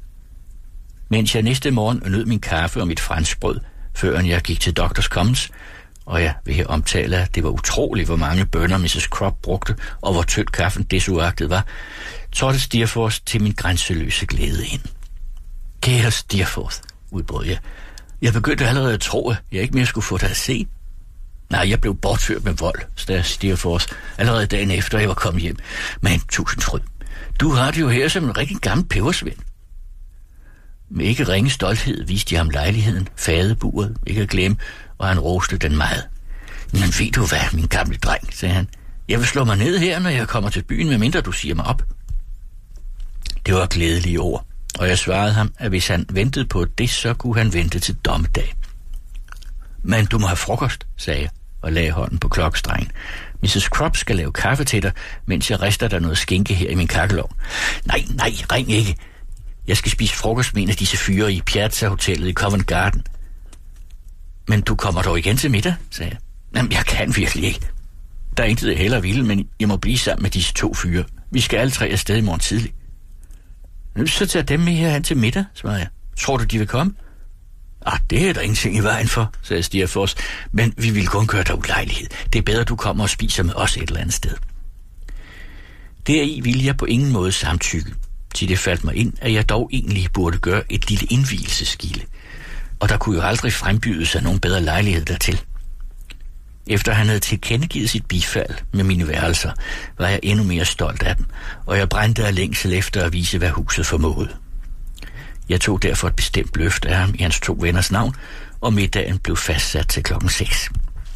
Mens jeg næste morgen nød min kaffe og mit franskbrød, før jeg gik til Doctors Commons, og jeg vil her omtale, at det var utroligt, hvor mange bønner Mrs. Crupp brugte, og hvor tynd kaffen desuagtet var, trådte Steerforth til min grænseløse glæde ind. "Kære Steerforth", udbrød jeg. "Jeg begyndte allerede at tro, at jeg ikke mere skulle få dig at se." "Nej, jeg blev bortført med vold", sagde Steerforth, "allerede dagen efter jeg var kommet hjem. Men tusind fryd, du har det jo her som en rigtig gammel pebersvend." Med ikke ringe stolthed viste jeg ham lejligheden, fadeburet, ikke at glemme, og han roste den meget. Men ved du hvad, min gamle dreng, sagde han. Jeg vil slå mig ned her, når jeg kommer til byen, medmindre du siger mig op. Det var glædelige ord, og jeg svarede ham, at hvis han ventede på det, så kunne han vente til dommedag. Men du må have frokost, sagde jeg, og lagde hånden på klokkestrengen. Mrs. Crop skal lave kaffe til dig, mens jeg rister der noget skinke her i min kakkelovn. Nej, ring ikke. Jeg skal spise frokost med en af disse fyre i Piazza-hotellet i Covent Garden. Men du kommer dog igen til middag, sagde jeg. Jamen, jeg kan virkelig ikke. Der er intet jeg heller ville, men jeg må blive sammen med disse 2 fyre. Vi skal alle 3 afsted i morgen tidlig. Så tager dem med herhen til middag, svarede jeg. Tror du, de vil komme? Det er der ingenting i vejen for, sagde Steerforth, men vi vil kun gøre dig ulejlighed. Det er bedre, du kommer og spiser med os et eller andet sted. Deri ville jeg på ingen måde samtykke, til det faldt mig ind, at jeg dog egentlig burde gøre et lille indvielsesgilde, og der kunne jo aldrig frembyde sig nogen bedre lejlighed dertil. Efter han havde tilkendegivet sit bifald med mine værelser, var jeg endnu mere stolt af dem, og jeg brændte af længsel efter at vise, hvad huset formåede. Jeg tog derfor et bestemt løfte af ham i hans 2 venners navn, og middagen blev fastsat til 6:00.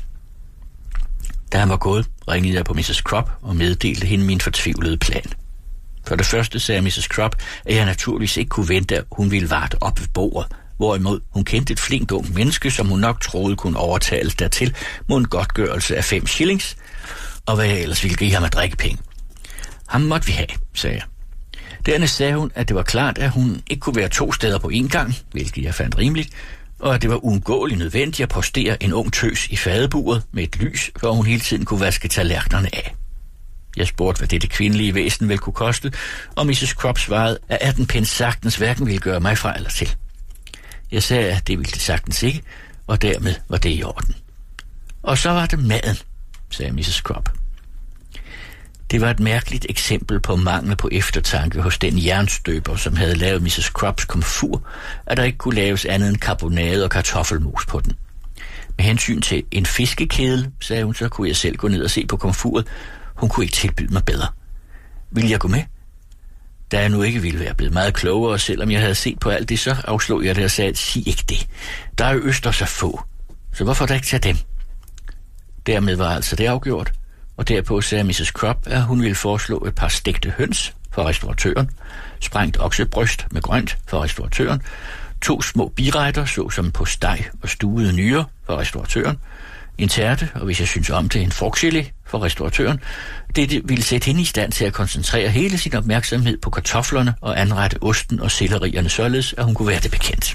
Da han var gået, ringede jeg på Mrs. Crop og meddelte hende min fortvivlede plan. For det første sagde Mrs. Crop, at jeg naturligvis ikke kunne vente, at hun ville varte op ved bordet, hvorimod hun kendte et flinkt ung menneske, som hun nok troede kunne overtales dertil mod en godtgørelse af 5 shillings, og hvad jeg ellers ville give ham at drikke penge. Ham måtte vi have, sagde jeg. Dernæst sagde hun, at det var klart, at hun ikke kunne være 2 steder på én gang, hvilket jeg fandt rimeligt, og at det var uundgåeligt nødvendigt at postere en ung tøs i fadeburet med et lys, hvor hun hele tiden kunne vaske tallerkenerne af. Jeg spurgte, hvad dette kvindelige væsen ville kunne koste, og Mrs. Crop svarede, at 18 pence sagtens hverken ville gøre mig fra eller til. Jeg sagde, at det ville det sagtens ikke, og dermed var det i orden. Og så var det maden, sagde Mrs. Crop. Det var et mærkeligt eksempel på mangel på eftertanke hos den jernstøber, som havde lavet Mrs. Crops komfur, at der ikke kunne laves andet end karbonade og kartoffelmos på den. Med hensyn til en fiskekedel, sagde hun, så kunne jeg selv gå ned og se på komfuret. Hun kunne ikke tilbyde mig bedre. Ville jeg gå med? Da jeg nu ikke ville være blevet meget klogere, selvom jeg havde set på alt det, så afslog jeg det og sagde, sig ikke det. Der er jo øster så få, så hvorfor da ikke tage dem? Dermed var altså det afgjort, og derpå sagde Mrs. Crop, at hun ville foreslå et par stegte høns for restauratøren, sprængt oksebryst med grønt for restauratøren, 2 små biretter, såsom på steg og stuede nyrer for restauratøren, en tærte, og hvis jeg synes om det, en frugtgelé for restauratøren. Det ville sætte hende i stand til at koncentrere hele sin opmærksomhed på kartoflerne og anrette osten og sellerierne således, at hun kunne være det bekendt.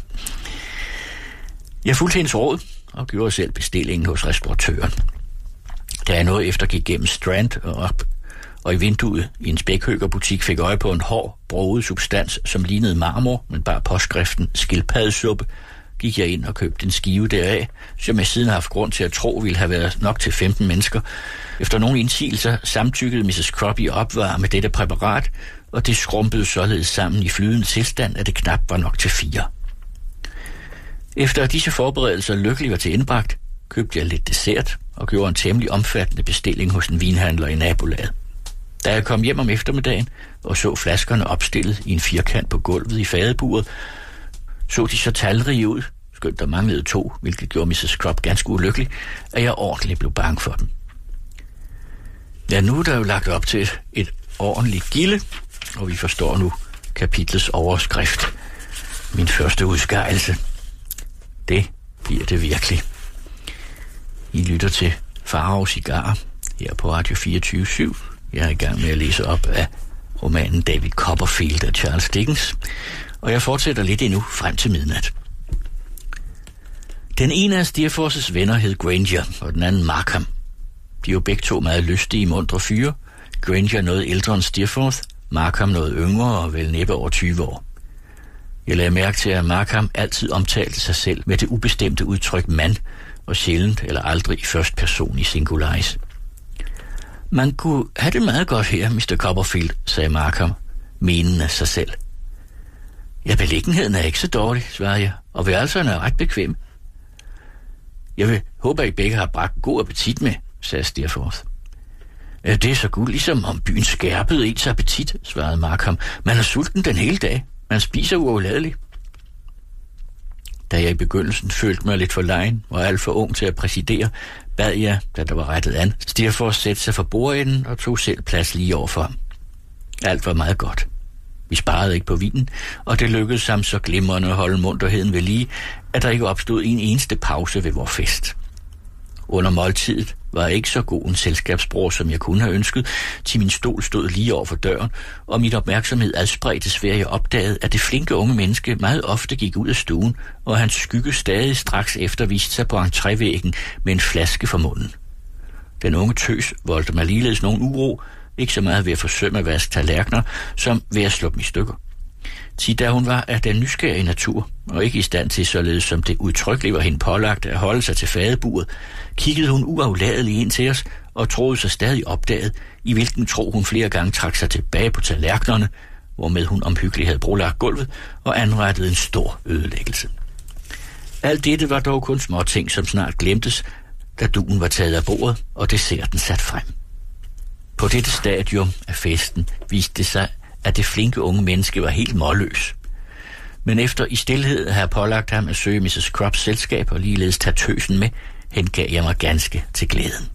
Jeg fulgte hendes råd og gjorde selv bestillingen hos restauratøren. Da jeg noget efter gik gennem Strand og op, og i vinduet i en spækhøgerbutik fik øje på en hård, broget substans, som lignede marmor, men bare påskriften skildpaddesuppe, gik jeg ind og købte en skive deraf, som jeg siden har haft grund til at tro ville have været nok til 15 mennesker. Efter nogle indsigelser samtykkede Mrs. Crop i opvarme med dette præparat, og det skrumpede således sammen i flydende tilstand, at det knap var nok til 4. Efter at disse forberedelser lykkeligt var til indbragt, købte jeg lidt dessert og gjorde en temmelig omfattende bestilling hos en vinhandler i nabolaget. Da jeg kom hjem om eftermiddagen og så flaskerne opstillet i en firkant på gulvet i fadeburet, så de så talrige ud, skønt der manglede 2, hvilket gjorde Mrs. Crop ganske ulykkelig, at jeg ordentligt blev bange for dem. Ja, nu er der jo lagt op til et ordentligt gilde, og vi forstår nu kapitlets overskrift. Min første udskejelse. Det bliver det virkelig. I lytter til Farao Cigar her på Radio 24/7. Jeg er i gang med at læse op af romanen David Copperfield af Charles Dickens, og jeg fortsætter lidt endnu frem til midnat. Den ene af Steerforths venner hed Granger, og den anden Markham. De var begge 2 meget lystige, mundre fyre. Granger noget ældre end Steerforth, Markham noget yngre og vel næppe over 20 år. Jeg lagde mærke til, at Markham altid omtalte sig selv med det ubestemte udtryk mand, og sjældent eller aldrig i første person i singularis. Man kunne have det meget godt her, Mr. Copperfield, sagde Markham, menende af sig selv. Ja, beliggenheden er ikke så dårlig, svarede jeg, og værelserne er ret bekvemme. Jeg vil håbe, at I begge har bragt god appetit med, sagde Steerforth. Det er så godt, ligesom om byen skærpede ens appetit, svarede Markham. Man er sulten den hele dag. Man spiser uafladeligt. Da jeg i begyndelsen følte mig lidt for legen og alt for ung til at præsidere, bad jeg, da der var rettet an, Steerforth sætte sig for bordenden og tog selv plads lige overfor ham. Alt var meget godt. Vi sparede ikke på vinen, og det lykkedes ham så glimrende at holde munterheden ved lige, at der ikke opstod en eneste pause ved vor fest. Under måltidet var jeg ikke så god en selskabsbror, som jeg kunne have ønsket, til min stol stod lige over for døren, og mit opmærksomhed adspredtes ved, at jeg opdagede, at det flinke unge menneske meget ofte gik ud af stuen, og hans skygge stadig straks efter viste sig på entrévæggen med en flaske for munden. Den unge tøs voldte mig ligeledes nogen uro, ikke så meget ved at forsømme at vaske tallerkener, som ved at slå dem i stykker. Da hun var af den nysgerrige natur, og ikke i stand til således som det udtrykkeligt var hende pålagt at holde sig til fadeburet, kiggede hun uafladeligt ind til os og troede sig stadig opdaget, i hvilken tro hun flere gange trak sig tilbage på tallerkenerne, hvormed hun omhyggeligt havde brolagt gulvet og anrettede en stor ødelæggelse. Alt dette var dog kun små ting, som snart glemtes, da duen var taget af bordet og desserten sat frem. På dette stadium af festen viste det sig, at det flinke unge menneske var helt målløs. Men efter i stilhed at have pålagt ham at søge Mrs. Scrubs selskab og ligeledes tage tøsen med, hengav jeg mig ganske til glæden.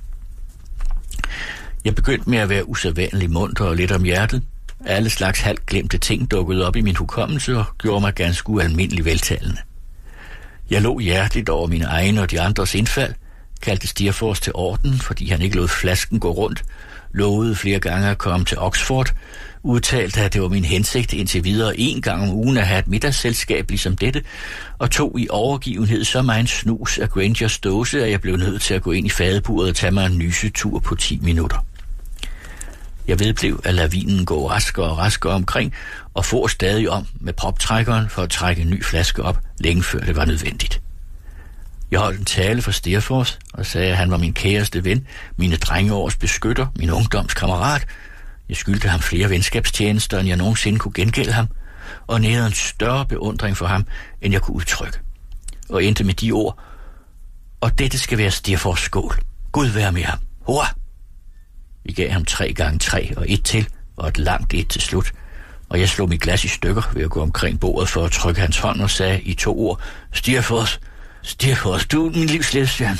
Jeg begyndte med at være usædvanlig munter og lidt om hjertet. Alle slags halvt glemte ting dukkede op i min hukommelse og gjorde mig ganske ualmindelig veltalende. Jeg lå hjerteligt over mine egne og de andres indfald, kaldte Steerforth til orden, fordi han ikke lod flasken gå rundt, lovede flere gange at komme til Oxford, udtalte, at det var min hensigt indtil videre 1 gang om ugen at have et middagsselskab ligesom dette, og tog i overgivenhed så meget en snus af Grangers dåse, at jeg blev nødt til at gå ind i fadeburet og tage mig en nysetur på 10 minutter. Jeg vedblev at lade vinen gå raskere og raskere omkring, og for stadig om med proptrækkeren for at trække en ny flaske op, længe før det var nødvendigt. Jeg holdt en tale for Steerforth og sagde, at han var min kæreste ven, mine drengeårs beskytter, min ungdomskammerat. Jeg skyldte ham flere venskabstjenester, end jeg nogensinde kunne gengælde ham, og nærede en større beundring for ham, end jeg kunne udtrykke. Og endte med de ord: og dette skal være Steerforths skål. Gud være med ham. Hurra! Vi gav ham 3 gange 3 og 1 til, og et langt 1 til slut, og jeg slog mit glas i stykker ved at gå omkring bordet for at trykke hans hånd og sagde i 2 ord: Steerforth, du er min livs ledestjerne.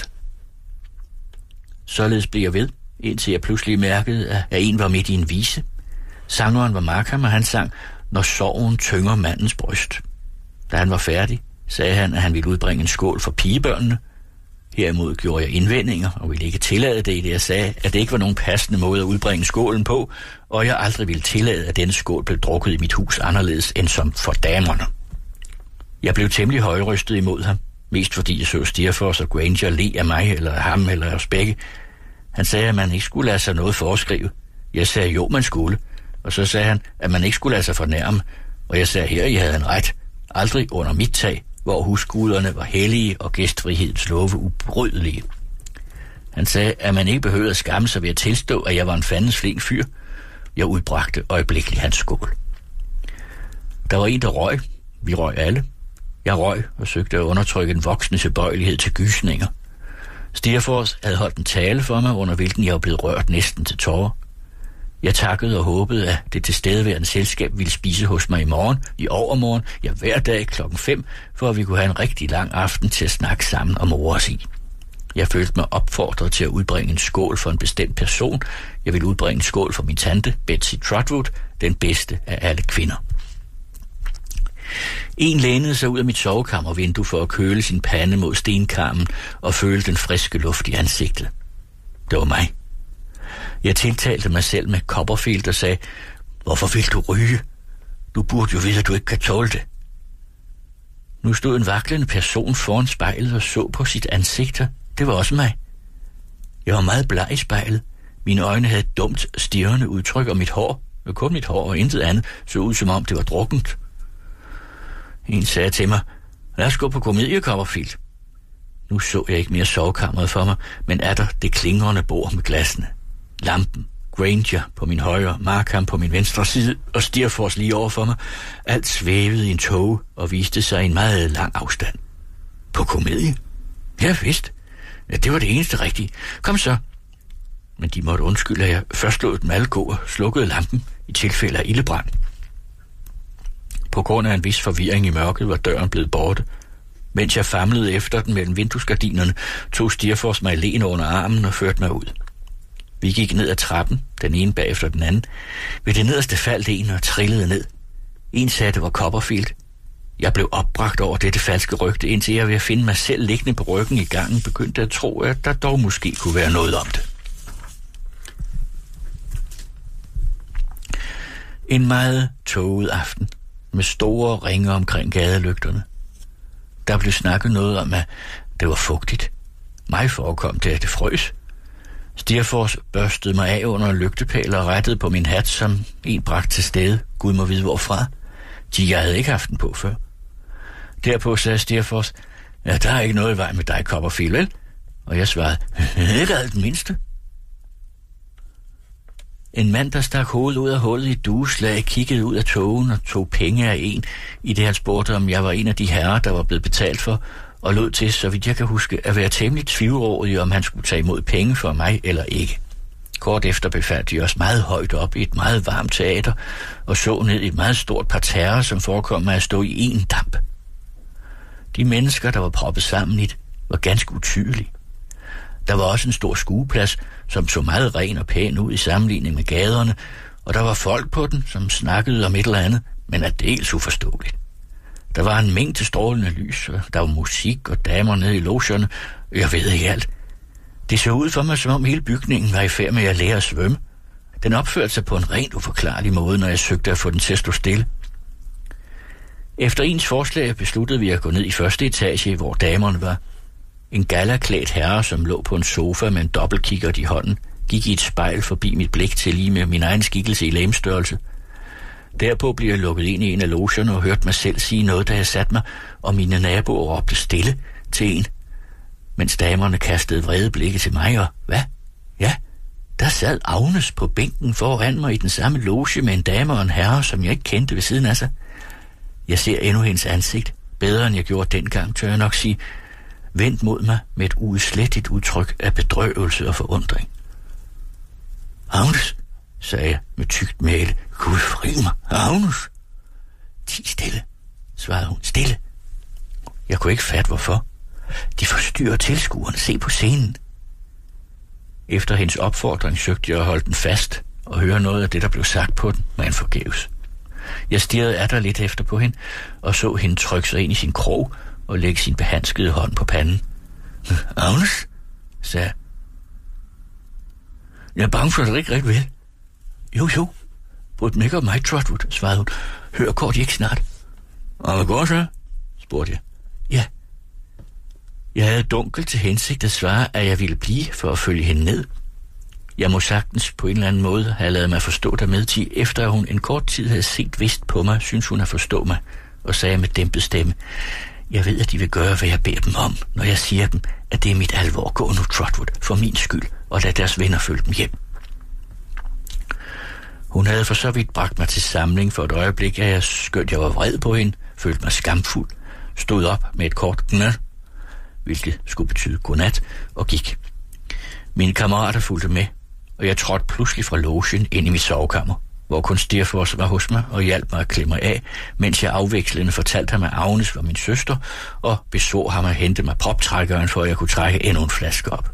Således blev jeg ved, indtil jeg pludselig mærkede, at en var midt i en vise. Sangeren var Markham, og han sang Når sorgen tynger mandens bryst. Da han var færdig, sagde han, at han ville udbringe en skål for pigebørnene. Herimod gjorde jeg indvendinger og ville ikke tillade det, i det jeg sagde, at det ikke var nogen passende måde at udbringe skålen på, og jeg aldrig ville tillade, at denne skål blev drukket i mit hus anderledes end som for damerne. Jeg blev temmelig højrystet imod ham, mest fordi jeg så Steerforth og Granger le af mig, eller af ham, eller af os begge. Han sagde, at man ikke skulle lade sig noget foreskrive. Jeg sagde, jo, man skulle. Og så sagde han, at man ikke skulle lade sig fornærme. Og jeg sagde, her I havde en ret. Aldrig under mit tag, hvor husguderne var hellige og gæstfrihedens love ubrydelige. Han sagde, at man ikke behøvede at skamme sig ved at tilstå, at jeg var en fandens flink fyr. Jeg udbragte øjeblikkeligt hans skål. Der var en, der røg. Vi røg alle. Jeg røg og søgte at undertrykke en voksende tilbøjelighed til gysninger. Steerforth havde holdt en tale for mig, under hvilken jeg var blevet rørt næsten til tårer. Jeg takkede og håbede, at det tilstedeværende selskab ville spise hos mig i morgen, i overmorgen, ja hver dag 5:00, for at vi kunne have en rigtig lang aften til at snakke sammen og more os i. Jeg følte mig opfordret til at udbringe en skål for en bestemt person. Jeg ville udbringe en skål for min tante, Betsy Trotwood, den bedste af alle kvinder. En lænede sig ud af mit sovekammervindue for at køle sin pande mod stenkarmen og føle den friske luft i ansigtet. Det var mig. Jeg tiltalte mig selv med Copperfield og sagde, hvorfor vil du ryge? Du burde jo vide, at du ikke kan tåle det. Nu stod en vaklende person foran spejlet og så på sit ansigt. Det var også mig. Jeg var meget bleg i spejlet. Mine øjne havde et dumt, stirrende udtryk, og mit hår, kun mit hår og intet andet, så ud som om det var drukkent. En sagde til mig, lad os gå på komedie, Copperfield. Nu så jeg ikke mere sovekammeret for mig, men atter det klingrende bord med glassene. Lampen, Granger på min højre, Markham på min venstre side og Steerforth lige over for mig. Alt svævede i en tåge og viste sig i en meget lang afstand. På komedie? Ja, vist. Ja, det var det eneste rigtige. Kom så. Men de måtte undskylde, at jeg først lod dem alle gå og slukkede lampen i tilfælde af ildebrand. På grund af en vis forvirring i mørket var døren blevet borte. Mens jeg famlede efter den mellem vinduesgardinerne, tog Stirfors mig alene under armen og førte mig ud. Vi gik ned ad trappen, den ene bagefter den anden. Ved det nederste faldt en og trillede ned. En sagde, det var Copperfield. Jeg blev opbragt over dette falske rygte, indtil jeg ved at finde mig selv liggende på ryggen i gangen, begyndte at tro, at der dog måske kunne være noget om det. En meget tåget aften, med store ringe omkring gadelygterne. Der blev snakket noget om, at det var fugtigt. Mig forekom det, at det frøs. Stirfors børstede mig af under en lygtepæl og rettede på min hat, som en bragt til stede. Gud må vide hvorfra. Jeg havde ikke haft den på før. Derpå sagde Stirfors, ja, der er ikke noget i vej med dig, Copperfield, vel? Og jeg svarede, ikke alt mindste. En mand, der stak hovedet ud af hullet i dueslag, kiggede ud af togen og tog penge af en, i det han spurgte, om jeg var en af de herrer, der var blevet betalt for, og lod til, så vidt jeg kan huske, at være temmelig tvivlrådig, om han skulle tage imod penge for mig eller ikke. Kort efter befandt de os meget højt op i et meget varmt teater, og så ned i et meget stort parterre, som forekom mig at stå i en damp. De mennesker, der var proppet sammen i det, var ganske utydelige. Der var også en stor skueplads, som så meget ren og pæn ud i sammenligning med gaderne, og der var folk på den, som snakkede om et eller andet, men er dels uforståeligt. Der var en mængde strålende lys, og der var musik og damer nede i logerne, og jeg ved ikke alt. Det så ud for mig, som om hele bygningen var i færd med at lære at svømme. Den opførte sig på en rent uforklarlig måde, når jeg søgte at få den til at stå stille. Efter ens forslag besluttede vi at gå ned i første etage, hvor damerne var. En galaklædt herre, som lå på en sofa med en dobbeltkikkert i hånden, gik i et spejl forbi mit blik til lige med min egen skikkelse i legemsstørrelse. Derpå blev jeg lukket ind i en af logerne og hørte mig selv sige noget, da jeg satte mig, og mine naboer råbte stille til en, mens damerne kastede vrede blikke til mig, og hvad? Ja, der sad Agnes på bænken foran mig i den samme loge med en dame og en herre, som jeg ikke kendte ved siden af sig. Jeg ser endnu hendes ansigt, bedre end jeg gjorde dengang, tør jeg nok sige, vendt mod mig med et uudsletteligt udtryk af bedrøvelse og forundring. Agnes, sagde jeg med tykt mæle. Gud fri mig, Agnes. Ti stille, svarede hun. Stille. Jeg kunne ikke fatte hvorfor. De forstyrrer tilskuerne. Se på scenen. Efter hendes opfordring søgte jeg at holde den fast og høre noget af det, der blev sagt på den, men forgæves. Jeg stirrede atter lidt efter på hende og så hende trykke sig ind i sin krog og lægge sin behandskede hånd på panden. Agnes, sagde jeg. Jeg er bange for, at det ikke rigtig vel. Jo. Bryt mig ikke om mig, Trotwood, svarede hun. Hør kort ikke snart. Og hvad går så? Spurgte jeg. Ja. Jeg havde dunkelt til hensigt at svare, at jeg ville blive for at følge hende ned. Jeg må sagtens på en eller anden måde have lavet mig forstå dermed til, efter at hun en kort tid havde set vist på mig, synes hun at forstå mig, og sagde med dæmpet stemme, jeg ved, at de vil gøre, hvad jeg beder dem om, når jeg siger dem, at det er mit alvor. Gå nu, Trotwood, for min skyld, og lad deres venner følge dem hjem. Hun havde for så vidt bragt mig til samling for et øjeblik, at jeg, skønt jeg var vred på hende, følte mig skamfuld, stod op med et kort gnat, hvilket skulle betyde godnat, og gik. Mine kammerater fulgte med, og jeg trådte pludselig fra logen ind i mit sovekammer, hvor kun Stirfors var hos mig og hjalp mig at klemme mig af, mens jeg afvekslende fortalte ham, at Agnes var min søster, og beså ham at hente mig proptrækkeren, for at jeg kunne trække endnu en flaske op.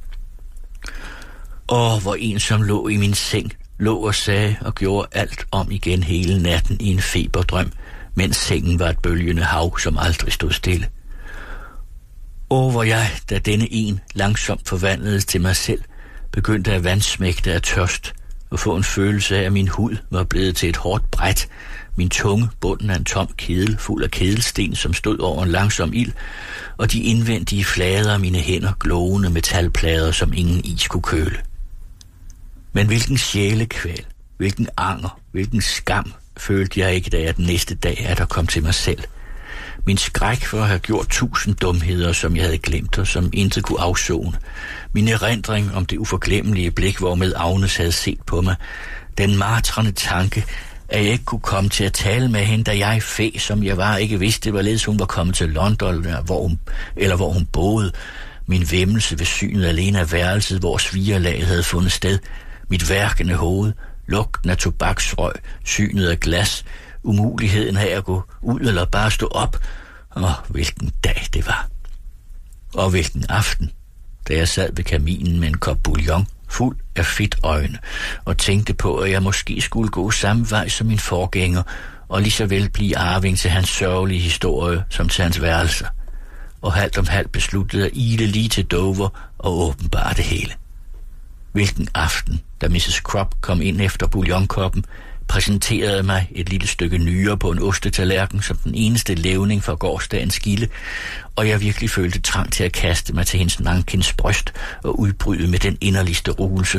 Hvor en, som lå i min seng, lå og sagde og gjorde alt om igen hele natten i en feberdrøm, mens sengen var et bølgende hav, som aldrig stod stille. Hvor jeg, da denne en langsomt forvandledes til mig selv, begyndte at vandsmægte af tørst og få en følelse af, at min hud var blevet til et hårdt bræt, min tunge bunden af en tom kedel fuld af kedelsten, som stod over en langsom ild, og de indvendige flader af mine hænder glående metalplader, som ingen is kunne køle. Men hvilken sjælekval, hvilken anger, hvilken skam følte jeg ikke, da jeg den næste dag atter kom til mig selv. Min skræk for at have gjort 1000 dumheder, som jeg havde glemt og som intet kunne afsone. Min erindring om det uforglemmelige blik, hvormed Agnes havde set på mig. Den martrende tanke, at jeg ikke kunne komme til at tale med hende, da jeg fæ, som jeg var, ikke vidste, hvorledes hun var kommet til London, hvor hun boede. Min væmmelse ved synet alene af værelset, hvor svigerlaget havde fundet sted. Mit værkende hoved, lugten af tobaksrøg, synet af glas, umuligheden af at gå ud eller bare stå op. Og hvilken dag det var. Og hvilken aften, da jeg sad ved kaminen med en kop bouillon, fuld af fedtøjne, og tænkte på, at jeg måske skulle gå samme vej som min forgænger, og lige så vel blive arving til hans sørgelige historie som til hans værelser. Og halvt om halvt besluttede at ile lige til Dover og åbenbare det hele. Hvilken aften, da Mrs. Crupp kom ind efter bouillonkoppen, præsenterede mig et lille stykke nyre på en ostetallerken som den eneste levning fra gårdsdagens gilde, og jeg virkelig følte trang til at kaste mig til hendes nankins bryst og udbryde med den inderligste ruelse.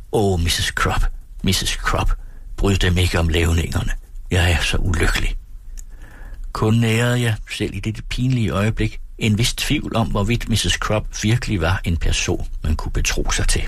Mrs. Crupp, bryd dem ikke om levningerne. Jeg er så ulykkelig. Kun nærede jeg, selv i dette pinlige øjeblik, en vis tvivl om, hvorvidt Mrs. Crupp virkelig var en person, man kunne betro sig til.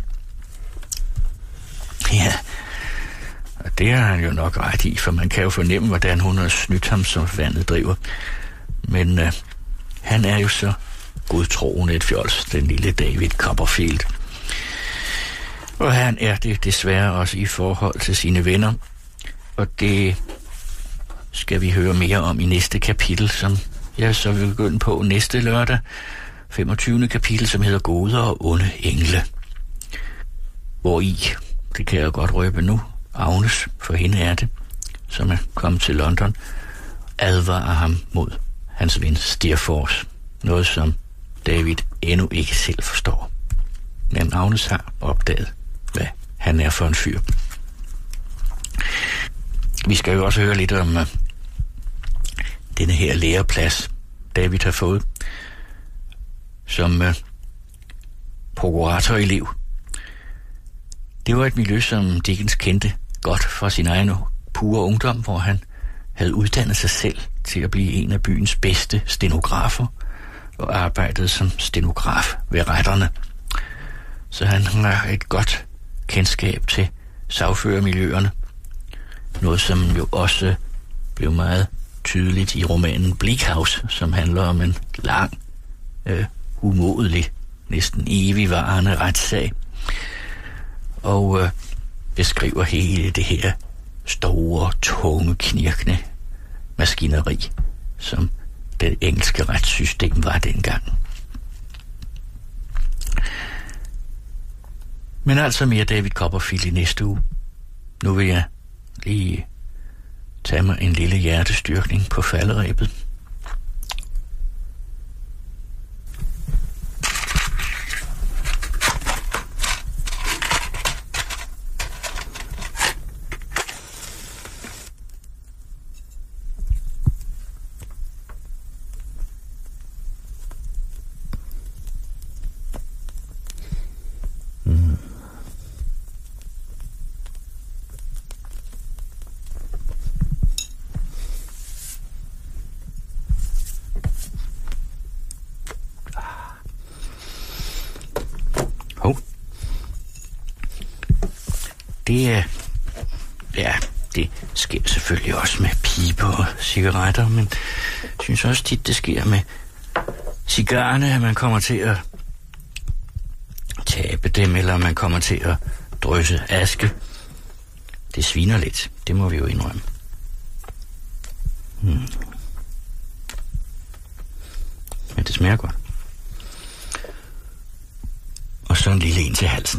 Ja, og det har han jo nok ret i, for man kan jo fornemme, hvordan hun har snydt ham, som vandet driver. Men han er jo så godtroende et fjols, den lille David Copperfield. Og han er det desværre også i forhold til sine venner. Og det skal vi høre mere om i næste kapitel, som jeg så vil begynde på næste lørdag. 25. kapitel, som hedder Gode og onde engle. Hvori, det kan jeg godt røbe nu, Agnes, for hende er det, som er kommet til London, advarer ham mod hans ven Steerforth. Noget, som David endnu ikke selv forstår. Men Agnes har opdaget, hvad han er for en fyr. Vi skal jo også høre lidt om denne her læreplads, David har fået som prokuratorelev. Det var et miljø, som Dickens kendte godt fra sin egen pure ungdom, hvor han havde uddannet sig selv til at blive en af byens bedste stenografer og arbejdede som stenograf ved retterne. Så han har et godt kendskab til sagførermiljøerne. Noget, som jo også blev meget tydeligt i romanen Bleak House, som handler om en lang, umådelig, næsten evigvarende retssag. Og beskriver hele det her store, tunge, knirkende maskineri, som det engelske retssystem var dengang. Men altså mere David Copperfield i næste uge. Nu vil jeg lige tage mig en lille hjertestyrkning på falderebet. Det sker selvfølgelig også med piber og cigaretter, men jeg synes også tit, det sker med cigarerne, at man kommer til at tabe dem, eller man kommer til at drysse aske. Det sviner lidt, det må vi jo indrømme. Men det smager godt. Og så en lille en til halsen.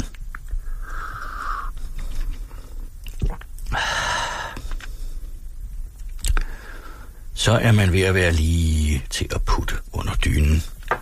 Så er man ved at være lige til at putte under dynen.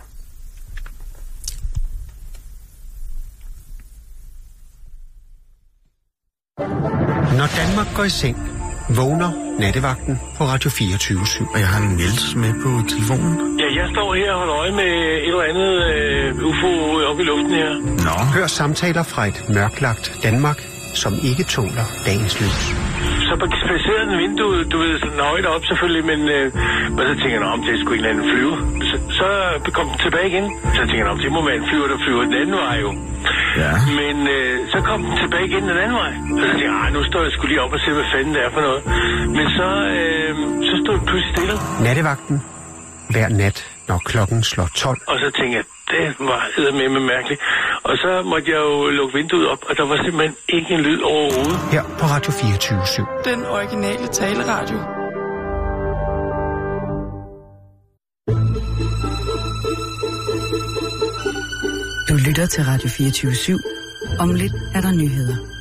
Når Danmark går i seng, vågner nattevagten på Radio 24/7. Og jeg har Niels med på telefonen. Ja, jeg står her og holder øje med et eller andet UFO oppe i luften her. Nå. Hør samtaler fra et mørklagt Danmark, som ikke tåler dagens lys. Så passerer den vinduet, du ved, sådan højt op selvfølgelig, men så tænker jeg, om det er sgu en eller anden flyve. Så kom den tilbage igen. Så tænker jeg, det må være en flyver, der flyver den anden vej jo. Ja. Men så kom den tilbage igen den anden vej. Og så tænker jeg, nu står jeg sgu lige op og se, hvad fanden det er for noget. Men så stod det pludselig stille. Nattevagten hver nat, når klokken slår 12. Og så tænkte jeg, det var eddermame mærkeligt. Og så måtte jeg jo lukke vinduet op, og der var simpelthen ikke en lyd overhovedet. Her på Radio 24/7. Den originale taleradio. Du lytter til Radio 24/7. Om lidt er der nyheder.